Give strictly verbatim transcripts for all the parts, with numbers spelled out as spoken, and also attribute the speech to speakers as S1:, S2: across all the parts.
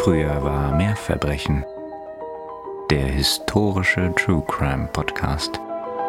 S1: Früher war mehr Verbrechen. Der historische True Crime Podcast.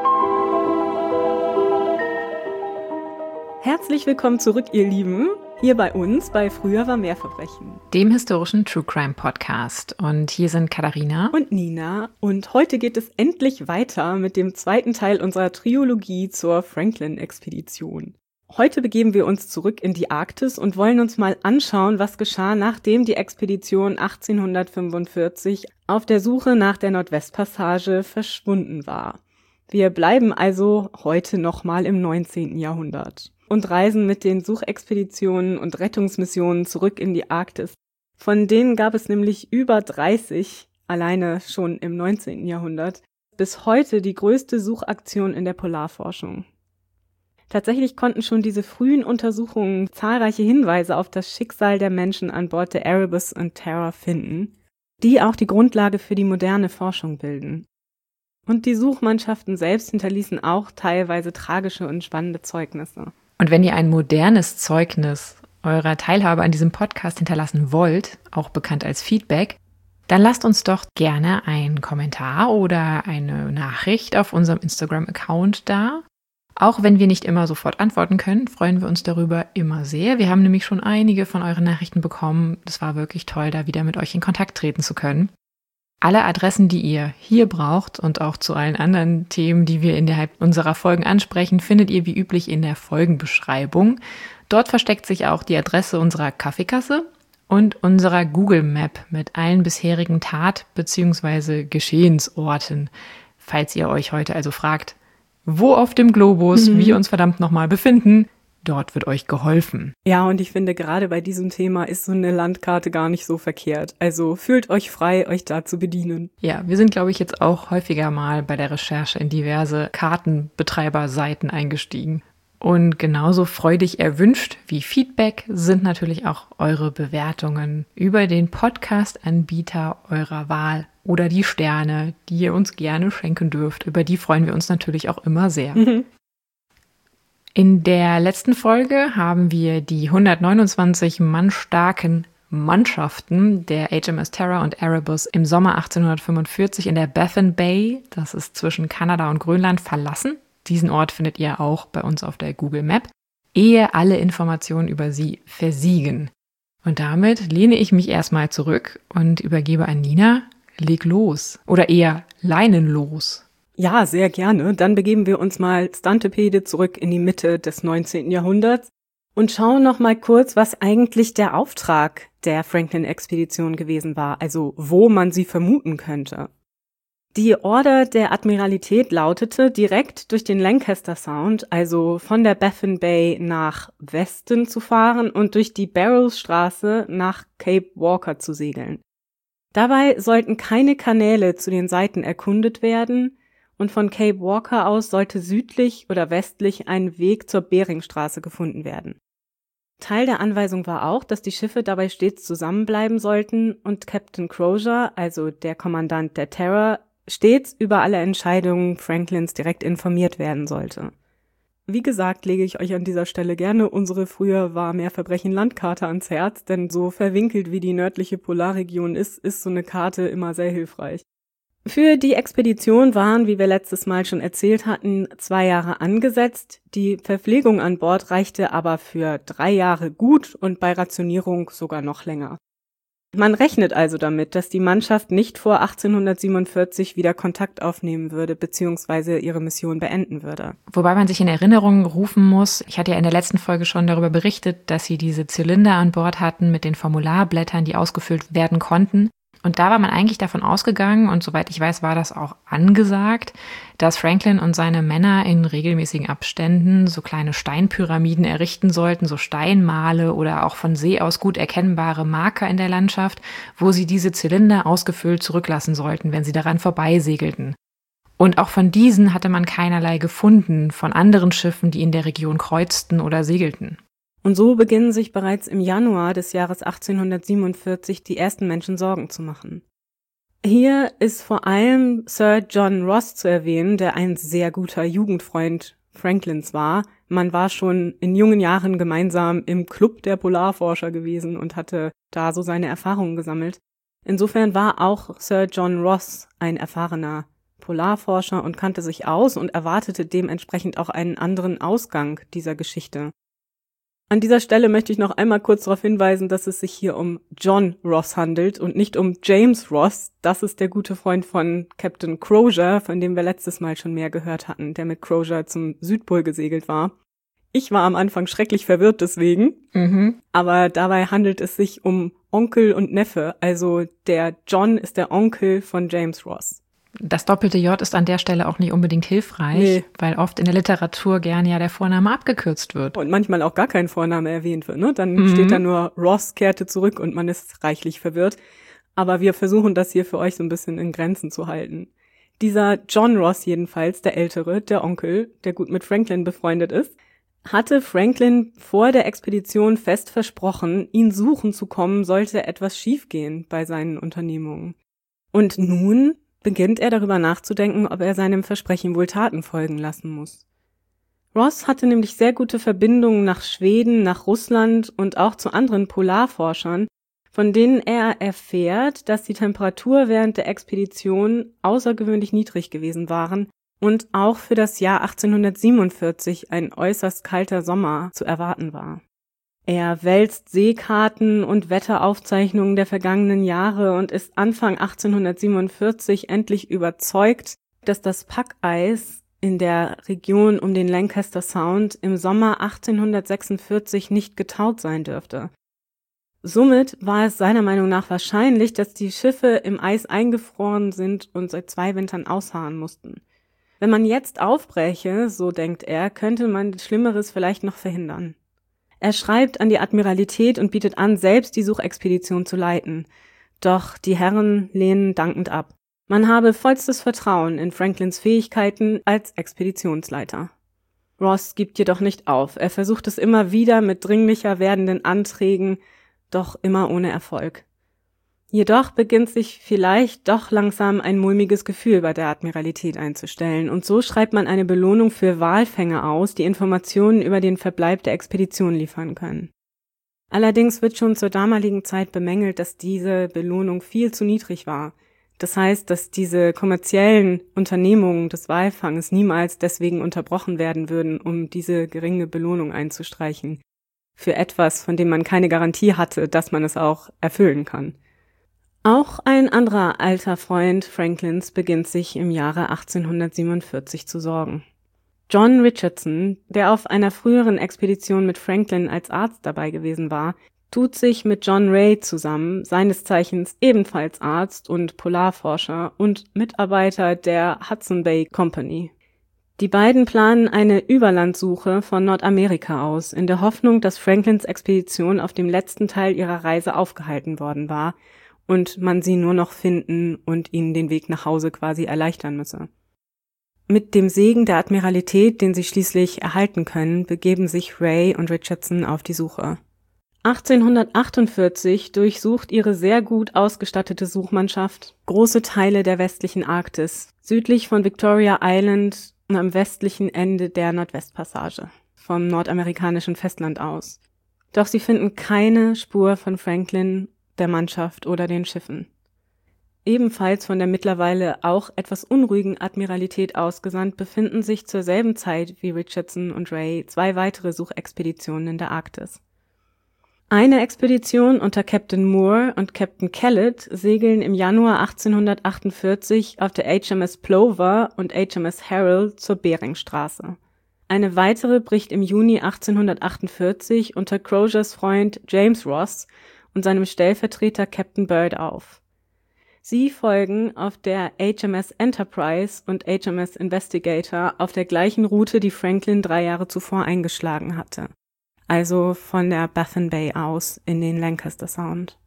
S2: Herzlich willkommen zurück, ihr Lieben, hier bei uns bei Früher war mehr Verbrechen,
S3: dem historischen True Crime Podcast. Und hier sind Katharina
S2: und Nina. Und heute geht es endlich weiter mit dem zweiten Teil unserer Trilogie zur Franklin-Expedition. Heute begeben wir uns zurück in die Arktis und wollen uns mal anschauen, was geschah, nachdem die Expedition achtzehnhundertfünfundvierzig auf der Suche nach der Nordwestpassage verschwunden war. Wir bleiben also heute nochmal im neunzehnten Jahrhundert und reisen mit den Suchexpeditionen und Rettungsmissionen zurück in die Arktis. Von denen gab es nämlich über dreißig, alleine schon im neunzehnten Jahrhundert, bis heute die größte Suchaktion in der Polarforschung. Tatsächlich konnten schon diese frühen Untersuchungen zahlreiche Hinweise auf das Schicksal der Menschen an Bord der Erebus und Terror finden, die auch die Grundlage für die moderne Forschung bilden. Und die Suchmannschaften selbst hinterließen auch teilweise tragische und spannende Zeugnisse.
S3: Und wenn ihr ein modernes Zeugnis eurer Teilhabe an diesem Podcast hinterlassen wollt, auch bekannt als Feedback, dann lasst uns doch gerne einen Kommentar oder eine Nachricht auf unserem Instagram-Account da. Auch wenn wir nicht immer sofort antworten können, freuen wir uns darüber immer sehr. Wir haben nämlich schon einige von euren Nachrichten bekommen. Es war wirklich toll, da wieder mit euch in Kontakt treten zu können. Alle Adressen, die ihr hier braucht und auch zu allen anderen Themen, die wir innerhalb unserer Folgen ansprechen, findet ihr wie üblich in der Folgenbeschreibung. Dort versteckt sich auch die Adresse unserer Kaffeekasse und unserer Google Map mit allen bisherigen Tat- bzw. Geschehensorten. Falls ihr euch heute also fragt, wo auf dem Globus mhm. wir uns verdammt nochmal befinden, dort wird euch geholfen.
S2: Ja, und ich finde, gerade bei diesem Thema ist so eine Landkarte gar nicht so verkehrt. Also fühlt euch frei, euch da zu bedienen.
S3: Ja, wir sind, glaube ich, jetzt auch häufiger mal bei der Recherche in diverse Kartenbetreiberseiten eingestiegen. Und genauso freudig erwünscht wie Feedback sind natürlich auch eure Bewertungen über den Podcast-Anbieter eurer Wahl oder die Sterne, die ihr uns gerne schenken dürft. Über die freuen wir uns natürlich auch immer sehr. Mhm. In der letzten Folge haben wir die hundertneunundzwanzig Mann starken Mannschaften der H M S Terror und Erebus im Sommer achtzehnhundertfünfundvierzig in der Baffin Bay, das ist zwischen Kanada und Grönland, verlassen. Diesen Ort findet ihr auch bei uns auf der Google Map, ehe alle Informationen über sie versiegen. Und damit lehne ich mich erstmal zurück und übergebe an Nina. Leg los. Oder eher leinenlos.
S2: Ja, sehr gerne. Dann begeben wir uns mal Stantepede zurück in die Mitte des neunzehnten Jahrhunderts und schauen noch mal kurz, was eigentlich der Auftrag der Franklin-Expedition gewesen war, also wo man sie vermuten könnte. Die Order der Admiralität lautete, direkt durch den Lancaster Sound, also von der Baffin Bay nach Westen zu fahren und durch die Barrows-Straße nach Cape Walker zu segeln. Dabei sollten keine Kanäle zu den Seiten erkundet werden und von Cape Walker aus sollte südlich oder westlich ein Weg zur Beringstraße gefunden werden. Teil der Anweisung war auch, dass die Schiffe dabei stets zusammenbleiben sollten und Captain Crozier, also der Kommandant der Terror, stets über alle Entscheidungen Franklins direkt informiert werden sollte. Wie gesagt, lege ich euch an dieser Stelle gerne unsere Früher war mehr Verbrechen Landkarte ans Herz, denn so verwinkelt wie die nördliche Polarregion ist, ist so eine Karte immer sehr hilfreich. Für die Expedition waren, wie wir letztes Mal schon erzählt hatten, zwei Jahre angesetzt. Die Verpflegung an Bord reichte aber für drei Jahre gut und bei Rationierung sogar noch länger. Man rechnet also damit, dass die Mannschaft nicht vor achtzehnhundertsiebenundvierzig wieder Kontakt aufnehmen würde bzw. ihre Mission beenden würde.
S3: Wobei man sich in Erinnerung rufen muss, ich hatte ja in der letzten Folge schon darüber berichtet, dass sie diese Zylinder an Bord hatten mit den Formularblättern, die ausgefüllt werden konnten. Und da war man eigentlich davon ausgegangen, und soweit ich weiß, war das auch angesagt, dass Franklin und seine Männer in regelmäßigen Abständen so kleine Steinpyramiden errichten sollten, so Steinmale oder auch von See aus gut erkennbare Marker in der Landschaft, wo sie diese Zylinder ausgefüllt zurücklassen sollten, wenn sie daran vorbeisegelten. Und auch von diesen hatte man keinerlei gefunden, von anderen Schiffen, die in der Region kreuzten oder segelten.
S2: Und so beginnen sich bereits im Januar des Jahres achtzehnhundertsiebenundvierzig die ersten Menschen Sorgen zu machen. Hier ist vor allem Sir John Ross zu erwähnen, der ein sehr guter Jugendfreund Franklins war. Man war schon in jungen Jahren gemeinsam im Club der Polarforscher gewesen und hatte da so seine Erfahrungen gesammelt. Insofern war auch Sir John Ross ein erfahrener Polarforscher und kannte sich aus und erwartete dementsprechend auch einen anderen Ausgang dieser Geschichte. An dieser Stelle möchte ich noch einmal kurz darauf hinweisen, dass es sich hier um John Ross handelt und nicht um James Ross. Das ist der gute Freund von Captain Crozier, von dem wir letztes Mal schon mehr gehört hatten, der mit Crozier zum Südpol gesegelt war. Ich war am Anfang schrecklich verwirrt deswegen, mhm. aber dabei handelt es sich um Onkel und Neffe. Also der John ist der Onkel von James Ross.
S3: Das doppelte J ist an der Stelle auch nicht unbedingt hilfreich, nee. weil oft in der Literatur gerne ja der Vorname abgekürzt wird.
S2: Und manchmal auch gar kein Vorname erwähnt wird, ne? Dann mhm. steht da nur Ross kehrte zurück und man ist reichlich verwirrt. Aber wir versuchen das hier für euch so ein bisschen in Grenzen zu halten. Dieser John Ross jedenfalls, der Ältere, der Onkel, der gut mit Franklin befreundet ist, hatte Franklin vor der Expedition fest versprochen, ihn suchen zu kommen, sollte etwas schiefgehen bei seinen Unternehmungen. Und nun beginnt er darüber nachzudenken, ob er seinem Versprechen wohl Taten folgen lassen muss. Ross hatte nämlich sehr gute Verbindungen nach Schweden, nach Russland und auch zu anderen Polarforschern, von denen er erfährt, dass die Temperatur während der Expedition außergewöhnlich niedrig gewesen waren und auch für das Jahr achtzehnhundertsiebenundvierzig ein äußerst kalter Sommer zu erwarten war. Er wälzt Seekarten und Wetteraufzeichnungen der vergangenen Jahre und ist Anfang achtzehnhundertsiebenundvierzig endlich überzeugt, dass das Packeis in der Region um den Lancaster Sound im Sommer achtzehnhundertsechsundvierzig nicht getaut sein dürfte. Somit war es seiner Meinung nach wahrscheinlich, dass die Schiffe im Eis eingefroren sind und seit zwei Wintern ausharren mussten. Wenn man jetzt aufbreche, so denkt er, könnte man Schlimmeres vielleicht noch verhindern. Er schreibt an die Admiralität und bietet an, selbst die Suchexpedition zu leiten. Doch die Herren lehnen dankend ab. Man habe vollstes Vertrauen in Franklins Fähigkeiten als Expeditionsleiter. Ross gibt jedoch nicht auf. Er versucht es immer wieder mit dringlicher werdenden Anträgen, doch immer ohne Erfolg. Jedoch beginnt sich vielleicht doch langsam ein mulmiges Gefühl bei der Admiralität einzustellen und so schreibt man eine Belohnung für Walfänger aus, die Informationen über den Verbleib der Expedition liefern können. Allerdings wird schon zur damaligen Zeit bemängelt, dass diese Belohnung viel zu niedrig war. Das heißt, dass diese kommerziellen Unternehmungen des Walfanges niemals deswegen unterbrochen werden würden, um diese geringe Belohnung einzustreichen. Für etwas, von dem man keine Garantie hatte, dass man es auch erfüllen kann. Auch ein anderer alter Freund Franklins beginnt sich im Jahre achtzehnhundertsiebenundvierzig zu sorgen. John Richardson, der auf einer früheren Expedition mit Franklin als Arzt dabei gewesen war, tut sich mit John Ray zusammen, seines Zeichens ebenfalls Arzt und Polarforscher und Mitarbeiter der Hudson Bay Company. Die beiden planen eine Überlandsuche von Nordamerika aus, in der Hoffnung, dass Franklins Expedition auf dem letzten Teil ihrer Reise aufgehalten worden war und man sie nur noch finden und ihnen den Weg nach Hause quasi erleichtern müsse. Mit dem Segen der Admiralität, den sie schließlich erhalten können, begeben sich Ray und Richardson auf die Suche. achtzehnhundertachtundvierzig durchsucht ihre sehr gut ausgestattete Suchmannschaft große Teile der westlichen Arktis, südlich von Victoria Island und am westlichen Ende der Nordwestpassage, vom nordamerikanischen Festland aus. Doch sie finden keine Spur von Franklin, der Mannschaft oder den Schiffen. Ebenfalls von der mittlerweile auch etwas unruhigen Admiralität ausgesandt befinden sich zur selben Zeit wie Richardson und Ray zwei weitere Suchexpeditionen in der Arktis. Eine Expedition unter Captain Moore und Captain Kellett segeln im Januar achtzehnhundertachtundvierzig auf der H M S Plover und H M S Herald zur Beringstraße. Eine weitere bricht im Juni achtzehnhundertachtundvierzig unter Croziers Freund James Ross und seinem Stellvertreter Captain Bird auf. Sie folgen auf der H M S Enterprise und H M S Investigator auf der gleichen Route, die Franklin drei Jahre zuvor eingeschlagen hatte. Also von der Baffin Bay aus in den Lancaster Sound.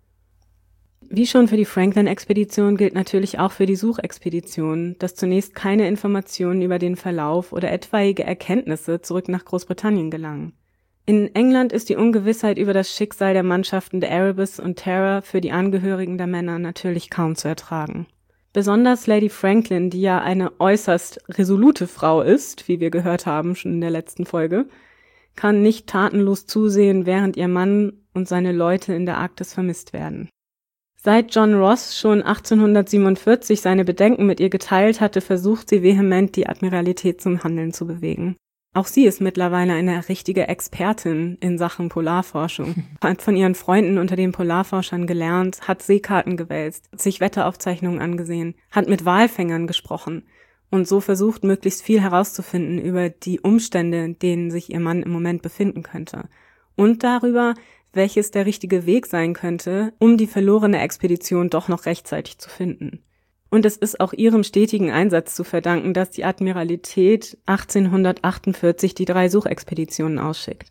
S2: Wie schon für die Franklin-Expedition gilt natürlich auch für die Suchexpedition, dass zunächst keine Informationen über den Verlauf oder etwaige Erkenntnisse zurück nach Großbritannien gelangen. In England ist die Ungewissheit über das Schicksal der Mannschaften der Erebus und Terror für die Angehörigen der Männer natürlich kaum zu ertragen. Besonders Lady Franklin, die ja eine äußerst resolute Frau ist, wie wir gehört haben schon in der letzten Folge, kann nicht tatenlos zusehen, während ihr Mann und seine Leute in der Arktis vermisst werden. Seit John Ross schon achtzehnhundertsiebenundvierzig seine Bedenken mit ihr geteilt hatte, versucht sie vehement, die Admiralität zum Handeln zu bewegen. Auch sie ist mittlerweile eine richtige Expertin in Sachen Polarforschung. Hat von ihren Freunden unter den Polarforschern gelernt, hat Seekarten gewälzt, sich Wetteraufzeichnungen angesehen, hat mit Walfängern gesprochen und so versucht, möglichst viel herauszufinden über die Umstände, in denen sich ihr Mann im Moment befinden könnte und darüber, welches der richtige Weg sein könnte, um die verlorene Expedition doch noch rechtzeitig zu finden. Und es ist auch ihrem stetigen Einsatz zu verdanken, dass die Admiralität achtzehnhundertachtundvierzig die drei Suchexpeditionen ausschickt.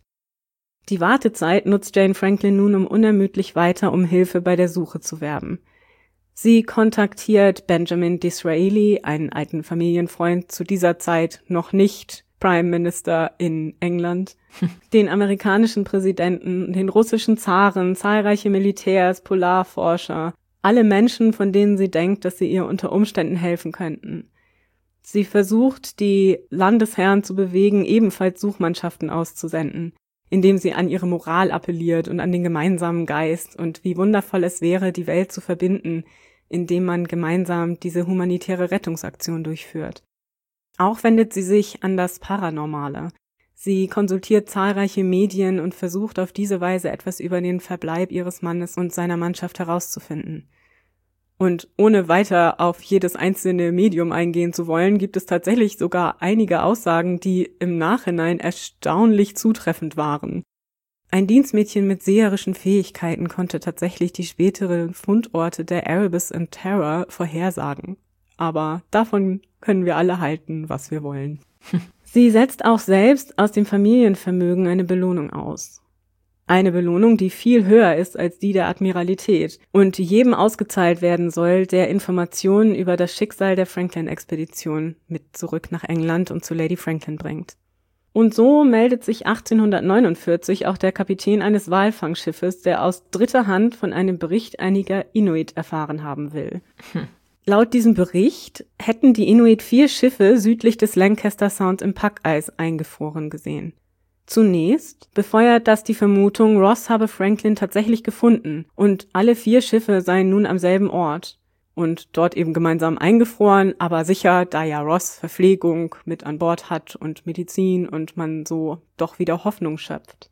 S2: Die Wartezeit nutzt Jane Franklin nun, um unermüdlich weiter um Hilfe bei der Suche zu werben. Sie kontaktiert Benjamin Disraeli, einen alten Familienfreund, zu dieser Zeit noch nicht Prime Minister in England, den amerikanischen Präsidenten, den russischen Zaren, zahlreiche Militärs, Polarforscher, alle Menschen, von denen sie denkt, dass sie ihr unter Umständen helfen könnten. Sie versucht, die Landesherren zu bewegen, ebenfalls Suchmannschaften auszusenden, indem sie an ihre Moral appelliert und an den gemeinsamen Geist und wie wundervoll es wäre, die Welt zu verbinden, indem man gemeinsam diese humanitäre Rettungsaktion durchführt. Auch wendet sie sich an das Paranormale. Sie konsultiert zahlreiche Medien und versucht auf diese Weise etwas über den Verbleib ihres Mannes und seiner Mannschaft herauszufinden. Und ohne weiter auf jedes einzelne Medium eingehen zu wollen, gibt es tatsächlich sogar einige Aussagen, die im Nachhinein erstaunlich zutreffend waren. Ein Dienstmädchen mit seherischen Fähigkeiten konnte tatsächlich die späteren Fundorte der Erebus und Terror vorhersagen. Aber davon können wir alle halten, was wir wollen. Sie setzt auch selbst aus dem Familienvermögen eine Belohnung aus. Eine Belohnung, die viel höher ist als die der Admiralität und die jedem ausgezahlt werden soll, der Informationen über das Schicksal der Franklin-Expedition mit zurück nach England und zu Lady Franklin bringt. Und so meldet sich achtzehnhundertneunundvierzig auch der Kapitän eines Walfangschiffes, der aus dritter Hand von einem Bericht einiger Inuit erfahren haben will. Hm. Laut diesem Bericht hätten die Inuit vier Schiffe südlich des Lancaster Sound im Packeis eingefroren gesehen. Zunächst befeuert das die Vermutung, Ross habe Franklin tatsächlich gefunden und alle vier Schiffe seien nun am selben Ort und dort eben gemeinsam eingefroren, aber sicher, da ja Ross Verpflegung mit an Bord hat und Medizin und man so doch wieder Hoffnung schöpft.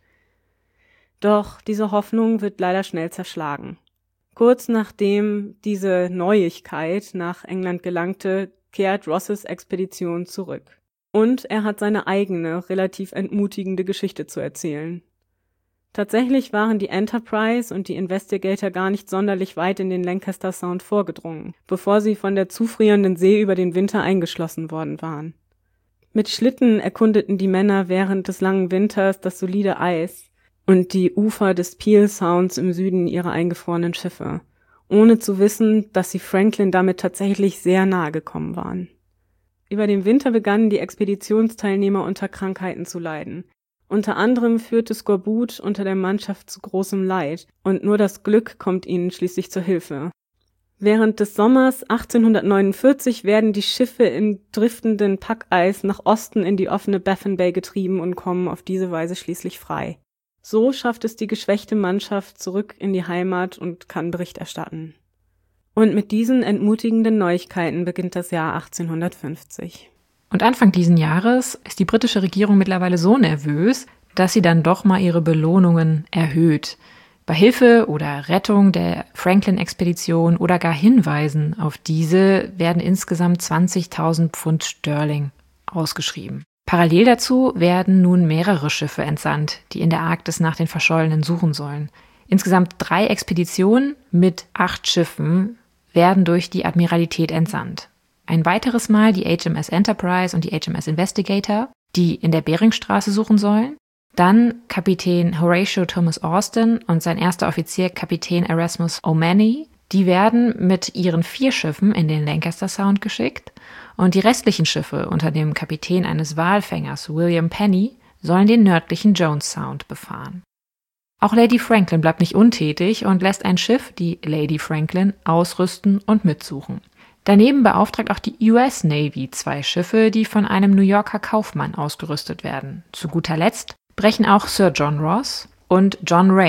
S2: Doch diese Hoffnung wird leider schnell zerschlagen. Kurz nachdem diese Neuigkeit nach England gelangte, kehrt Rosses Expedition zurück. Und er hat seine eigene, relativ entmutigende Geschichte zu erzählen. Tatsächlich waren die Enterprise und die Investigator gar nicht sonderlich weit in den Lancaster Sound vorgedrungen, bevor sie von der zufrierenden See über den Winter eingeschlossen worden waren. Mit Schlitten erkundeten die Männer während des langen Winters das solide Eis und die Ufer des Peel Sounds im Süden ihrer eingefrorenen Schiffe, ohne zu wissen, dass sie Franklin damit tatsächlich sehr nahe gekommen waren. Über den Winter begannen die Expeditionsteilnehmer unter Krankheiten zu leiden. Unter anderem führte Skorbut unter der Mannschaft zu großem Leid und nur das Glück kommt ihnen schließlich zur Hilfe. Während des Sommers achtzehnhundertneunundvierzig werden die Schiffe im driftenden Packeis nach Osten in die offene Baffin Bay getrieben und kommen auf diese Weise schließlich frei. So schafft es die geschwächte Mannschaft zurück in die Heimat und kann Bericht erstatten. Und mit diesen entmutigenden Neuigkeiten beginnt das Jahr achtzehnhundertfünfzig.
S3: Und Anfang diesen Jahres ist die britische Regierung mittlerweile so nervös, dass sie dann doch mal ihre Belohnungen erhöht. Bei Hilfe oder Rettung der Franklin-Expedition oder gar Hinweisen auf diese werden insgesamt zwanzigtausend Pfund Sterling ausgeschrieben. Parallel dazu werden nun mehrere Schiffe entsandt, die in der Arktis nach den Verschollenen suchen sollen. Insgesamt drei Expeditionen mit acht Schiffen werden durch die Admiralität entsandt. Ein weiteres Mal die H M S Enterprise und die H M S Investigator, die in der Beringstraße suchen sollen. Dann Kapitän Horatio Thomas Austin und sein erster Offizier Kapitän Erasmus O'Many. Die werden mit ihren vier Schiffen in den Lancaster Sound geschickt. Und die restlichen Schiffe unter dem Kapitän eines Walfängers, William Penny, sollen den nördlichen Jones Sound befahren. Auch Lady Franklin bleibt nicht untätig und lässt ein Schiff, die Lady Franklin, ausrüsten und mitsuchen. Daneben beauftragt auch die U S Navy zwei Schiffe, die von einem New Yorker Kaufmann ausgerüstet werden. Zu guter Letzt brechen auch Sir John Ross und John Ray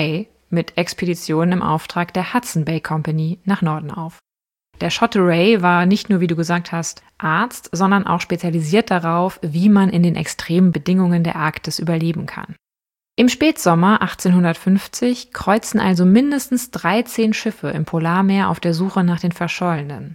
S3: mit Expeditionen im Auftrag der Hudson Bay Company nach Norden auf. Der Schotte Ray war nicht nur, wie du gesagt hast, Arzt, sondern auch spezialisiert darauf, wie man in den extremen Bedingungen der Arktis überleben kann. Im Spätsommer achtzehnhundertfünfzig kreuzen also mindestens dreizehn Schiffe im Polarmeer auf der Suche nach den Verschollenen.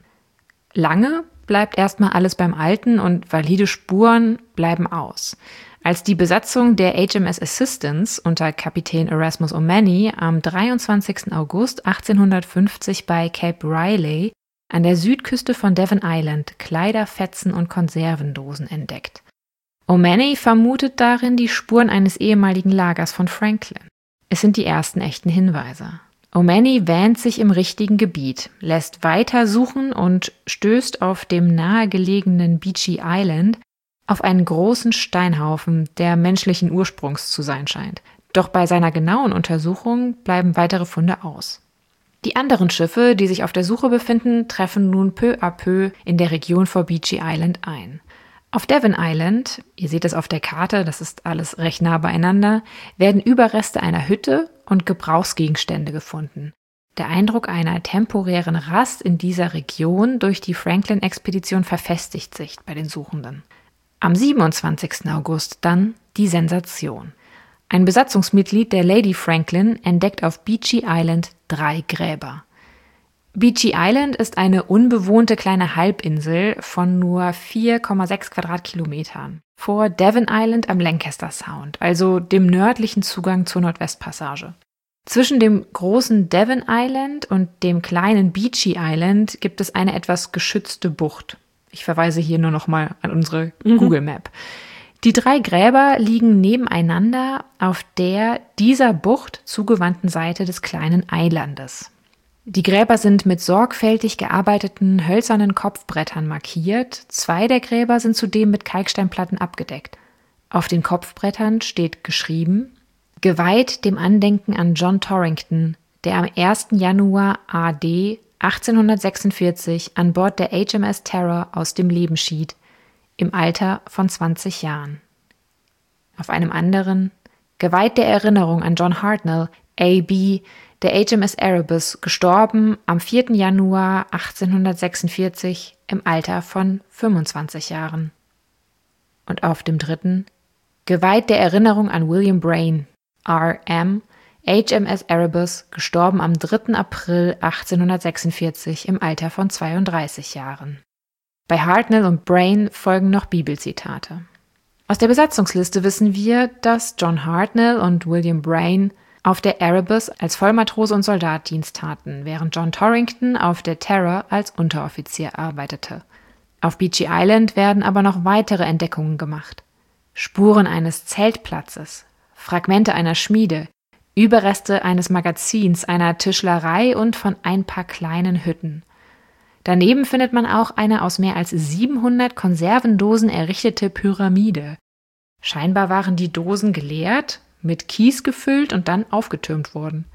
S3: Lange bleibt erstmal alles beim Alten und valide Spuren bleiben aus. Als die Besatzung der H M S Assistance unter Kapitän Erasmus O'Many am dreiundzwanzigsten August achtzehnhundertfünfzig bei Cape Riley an der Südküste von Devon Island Kleider, Fetzen und Konservendosen entdeckt. O'Many vermutet darin die Spuren eines ehemaligen Lagers von Franklin. Es sind die ersten echten Hinweise. O'Many wähnt sich im richtigen Gebiet, lässt weiter suchen und stößt auf dem nahegelegenen Beechy Island auf einen großen Steinhaufen, der menschlichen Ursprungs zu sein scheint. Doch bei seiner genauen Untersuchung bleiben weitere Funde aus. Die anderen Schiffe, die sich auf der Suche befinden, treffen nun peu à peu in der Region vor Beechy Island ein. Auf Devon Island, ihr seht es auf der Karte, das ist alles recht nah beieinander, werden Überreste einer Hütte und Gebrauchsgegenstände gefunden. Der Eindruck einer temporären Rast in dieser Region durch die Franklin-Expedition verfestigt sich bei den Suchenden. Am siebenundzwanzigsten August dann die Sensation. Ein Besatzungsmitglied der Lady Franklin entdeckt auf Beechy Island drei Gräber. Beechy Island ist eine unbewohnte kleine Halbinsel von nur vier Komma sechs Quadratkilometern vor Devon Island am Lancaster Sound, also dem nördlichen Zugang zur Nordwestpassage. Zwischen dem großen Devon Island und dem kleinen Beechy Island gibt es eine etwas geschützte Bucht. Ich verweise hier nur noch mal an unsere mhm. Google Map. Die drei Gräber liegen nebeneinander auf der dieser Bucht zugewandten Seite des kleinen Eilandes. Die Gräber sind mit sorgfältig gearbeiteten hölzernen Kopfbrettern markiert. Zwei der Gräber sind zudem mit Kalksteinplatten abgedeckt. Auf den Kopfbrettern steht geschrieben: Geweiht dem Andenken an John Torrington, der am ersten Januar A D achtzehnhundertsechsundvierzig an Bord der H M S Terror aus dem Leben schied, im Alter von zwanzig Jahren. Auf einem anderen: Geweiht der Erinnerung an John Hartnell, A B, der H M S Erebus, gestorben am vierten Januar achtzehnhundertsechsundvierzig im Alter von fünfundzwanzig Jahren. Und auf dem dritten: Geweiht der Erinnerung an William Brain, R M, H M S Erebus, gestorben am dritten April achtzehnhundertsechsundvierzig im Alter von zweiunddreißig Jahren. Bei Hartnell und Brain folgen noch Bibelzitate. Aus der Besatzungsliste wissen wir, dass John Hartnell und William Brain auf der Erebus als Vollmatrose und Soldat Dienst taten, während John Torrington auf der Terror als Unteroffizier arbeitete. Auf Beechy Island werden aber noch weitere Entdeckungen gemacht. Spuren eines Zeltplatzes, Fragmente einer Schmiede, Überreste eines Magazins, einer Tischlerei und von ein paar kleinen Hütten. Daneben findet man auch eine aus mehr als siebenhundert Konservendosen errichtete Pyramide. Scheinbar waren die Dosen geleert, mit Kies gefüllt und dann aufgetürmt worden.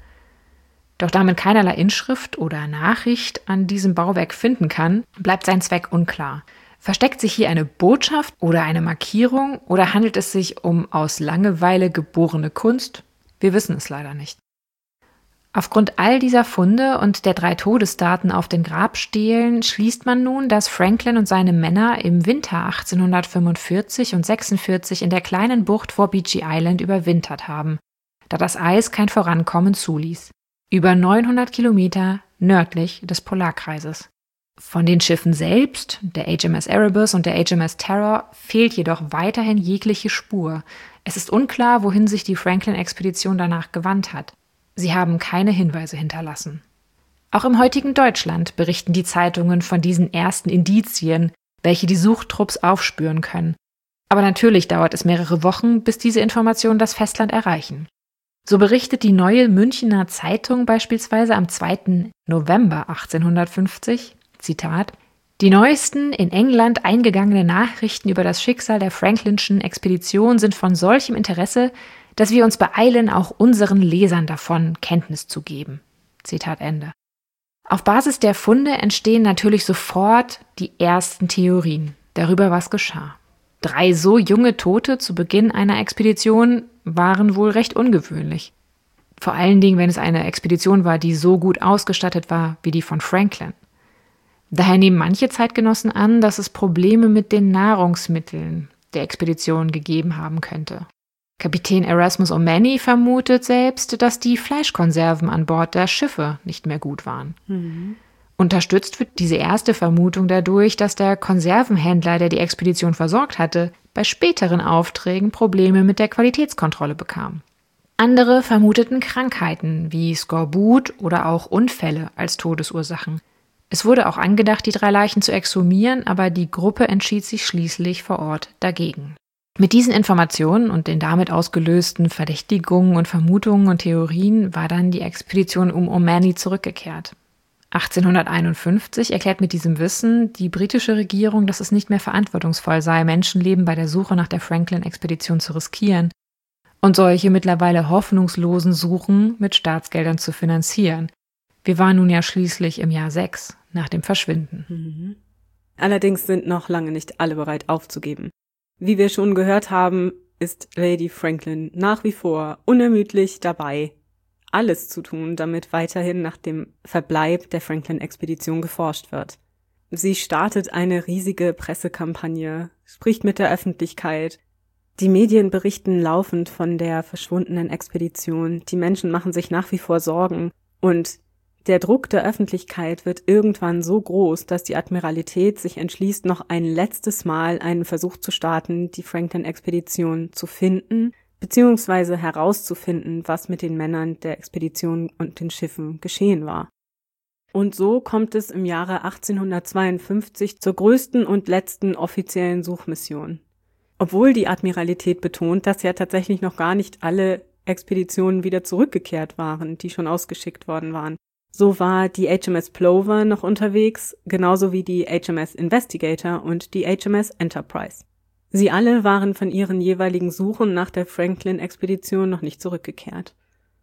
S3: Doch da man keinerlei Inschrift oder Nachricht an diesem Bauwerk finden kann, bleibt sein Zweck unklar. Versteckt sich hier eine Botschaft oder eine Markierung oder handelt es sich um aus Langeweile geborene Kunst? Wir wissen es leider nicht. Aufgrund all dieser Funde und der drei Todesdaten auf den Grabstelen schließt man nun, dass Franklin und seine Männer im Winter achtzehnhundertfünfundvierzig und sechsundvierzig in der kleinen Bucht vor Beechy Island überwintert haben, da das Eis kein Vorankommen zuließ. Über neunhundert Kilometer nördlich des Polarkreises. Von den Schiffen selbst, der H M S Erebus und der H M S Terror, fehlt jedoch weiterhin jegliche Spur. Es ist unklar, wohin sich die Franklin-Expedition danach gewandt hat. Sie haben keine Hinweise hinterlassen. Auch im heutigen Deutschland berichten die Zeitungen von diesen ersten Indizien, welche die Suchtrupps aufspüren können. Aber natürlich dauert es mehrere Wochen, bis diese Informationen das Festland erreichen. So berichtet die Neue Münchener Zeitung beispielsweise am zweiten November achtzehnhundertfünfzig, Zitat, die neuesten in England eingegangenen Nachrichten über das Schicksal der Franklinschen Expedition sind von solchem Interesse, dass wir uns beeilen, auch unseren Lesern davon Kenntnis zu geben. Zitat Ende. Auf Basis der Funde entstehen natürlich sofort die ersten Theorien darüber, was geschah. Drei so junge Tote zu Beginn einer Expedition waren wohl recht ungewöhnlich. Vor allen Dingen, wenn es eine Expedition war, die so gut ausgestattet war wie die von Franklin. Daher nehmen manche Zeitgenossen an, dass es Probleme mit den Nahrungsmitteln der Expedition gegeben haben könnte. Kapitän Erasmus O'Many vermutet selbst, dass die Fleischkonserven an Bord der Schiffe nicht mehr gut waren. Mhm. Unterstützt wird diese erste Vermutung dadurch, dass der Konservenhändler, der die Expedition versorgt hatte, bei späteren Aufträgen Probleme mit der Qualitätskontrolle bekam. Andere vermuteten Krankheiten wie Skorbut oder auch Unfälle als Todesursachen. Es wurde auch angedacht, die drei Leichen zu exhumieren, aber die Gruppe entschied sich schließlich vor Ort dagegen. Mit diesen Informationen und den damit ausgelösten Verdächtigungen und Vermutungen und Theorien war dann die Expedition um O'Many zurückgekehrt. achtzehnhunderteinundfünfzig erklärt mit diesem Wissen die britische Regierung, dass es nicht mehr verantwortungsvoll sei, Menschenleben bei der Suche nach der Franklin-Expedition zu riskieren und solche mittlerweile hoffnungslosen Suchen mit Staatsgeldern zu finanzieren. Wir waren nun ja schließlich im Jahr sechs nach dem Verschwinden.
S2: Mhm. Allerdings sind noch lange nicht alle bereit aufzugeben. Wie wir schon gehört haben, ist Lady Franklin nach wie vor unermüdlich dabei, alles zu tun, damit weiterhin nach dem Verbleib der Franklin-Expedition geforscht wird. Sie startet eine riesige Pressekampagne, spricht mit der Öffentlichkeit. Die Medien berichten laufend von der verschwundenen Expedition. Die Menschen machen sich nach wie vor Sorgen. Und der Druck der Öffentlichkeit wird irgendwann so groß, dass die Admiralität sich entschließt, noch ein letztes Mal einen Versuch zu starten, die Franklin-Expedition zu finden, beziehungsweise herauszufinden, was mit den Männern der Expedition und den Schiffen geschehen war. Und so kommt es im Jahre achtzehnhundertzweiundfünfzig zur größten und letzten offiziellen Suchmission. Obwohl die Admiralität betont, dass ja tatsächlich noch gar nicht alle Expeditionen wieder zurückgekehrt waren, die schon ausgeschickt worden waren. So war die H M S Plover noch unterwegs, genauso wie die H M S Investigator und die H M S Enterprise. Sie alle waren von ihren jeweiligen Suchen nach der Franklin-Expedition noch nicht zurückgekehrt.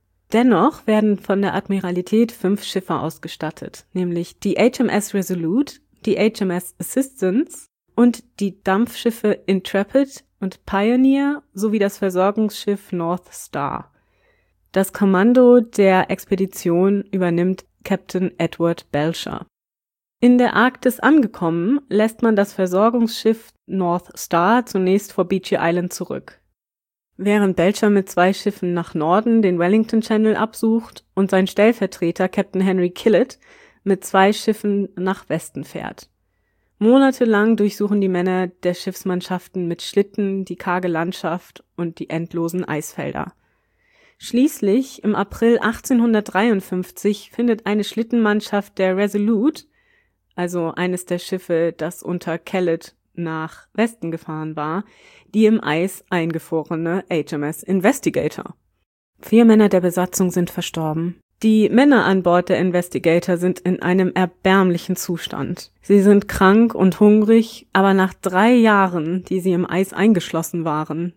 S2: Dennoch werden von der Admiralität fünf Schiffe ausgestattet, nämlich die H M S Resolute, die H M S Assistance und die Dampfschiffe Intrepid und Pioneer sowie das Versorgungsschiff North Star. Das Kommando der Expedition übernimmt Captain Edward Belcher. In der Arktis angekommen, lässt man das Versorgungsschiff North Star zunächst vor Beechey Island zurück. Während Belcher mit zwei Schiffen nach Norden den Wellington Channel absucht und sein Stellvertreter Captain Henry Killett mit zwei Schiffen nach Westen fährt. Monatelang durchsuchen die Männer der Schiffsmannschaften mit Schlitten die karge Landschaft und die endlosen Eisfelder. Schließlich, im April achtzehnhundertdreiundfünfzig, findet eine Schlittenmannschaft der Resolute, also eines der Schiffe, das unter Kellett nach Westen gefahren war, die im Eis eingefrorene H M S Investigator. Vier Männer der Besatzung sind verstorben. Die Männer an Bord der Investigator sind in einem erbärmlichen Zustand. Sie sind krank und hungrig, aber nach drei Jahren, die sie im Eis eingeschlossen waren,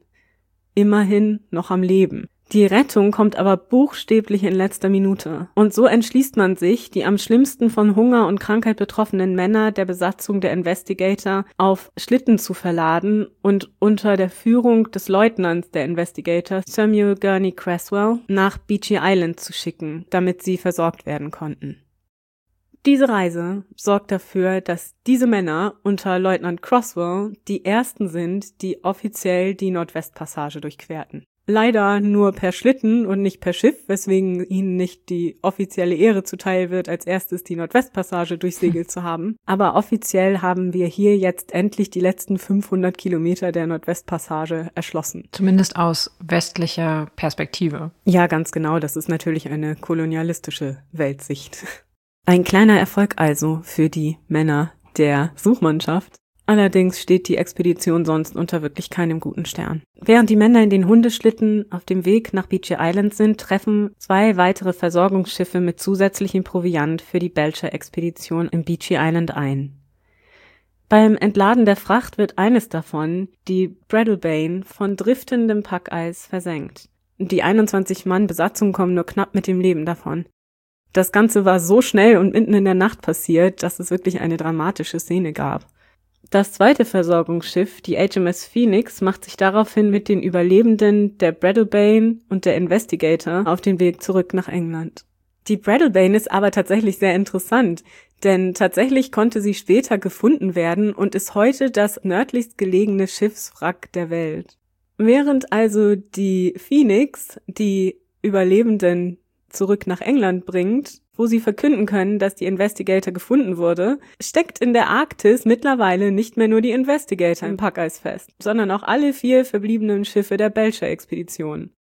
S2: immerhin noch am Leben. Die Rettung kommt aber buchstäblich in letzter Minute. Und so entschließt man sich, die am schlimmsten von Hunger und Krankheit betroffenen Männer der Besatzung der Investigator auf Schlitten zu verladen und unter der Führung des Leutnants der Investigator, Samuel Gurney Creswell, nach Beechey Island zu schicken, damit sie versorgt werden konnten. Diese Reise sorgt dafür, dass diese Männer unter Leutnant Creswell die ersten sind, die offiziell die Nordwestpassage durchquerten. Leider nur per Schlitten und nicht per Schiff, weswegen ihnen nicht die offizielle Ehre zuteil wird, als erstes die Nordwestpassage durchsegelt zu haben. Aber offiziell haben wir hier jetzt endlich die letzten fünfhundert Kilometer der Nordwestpassage erschlossen.
S3: Zumindest aus westlicher Perspektive.
S2: Ja, ganz genau. Das ist natürlich eine kolonialistische Weltsicht. Ein kleiner Erfolg also für die Männer der Suchmannschaft. Allerdings steht die Expedition sonst unter wirklich keinem guten Stern. Während die Männer in den Hundeschlitten auf dem Weg nach Beechey Island sind, treffen zwei weitere Versorgungsschiffe mit zusätzlichem Proviant für die Belcher-Expedition in Beechey Island ein. Beim Entladen der Fracht wird eines davon, die Bradlebane, von driftendem Packeis versenkt. Die einundzwanzig Mann Besatzung kommen nur knapp mit dem Leben davon. Das Ganze war so schnell und mitten in der Nacht passiert, dass es wirklich eine dramatische Szene gab. Das zweite Versorgungsschiff, die H M S Phoenix, macht sich daraufhin mit den Überlebenden der Brattlebane und der Investigator auf den Weg zurück nach England. Die Brattlebane ist aber tatsächlich sehr interessant, denn tatsächlich konnte sie später gefunden werden und ist heute das nördlichst gelegene Schiffswrack der Welt. Während also die Phoenix die Überlebenden zurück nach England bringt, wo sie verkünden können, dass die Investigator gefunden wurde, steckt in der Arktis mittlerweile nicht mehr nur die Investigator im Packeis fest, sondern auch alle vier verbliebenen Schiffe der Belcher-Expedition.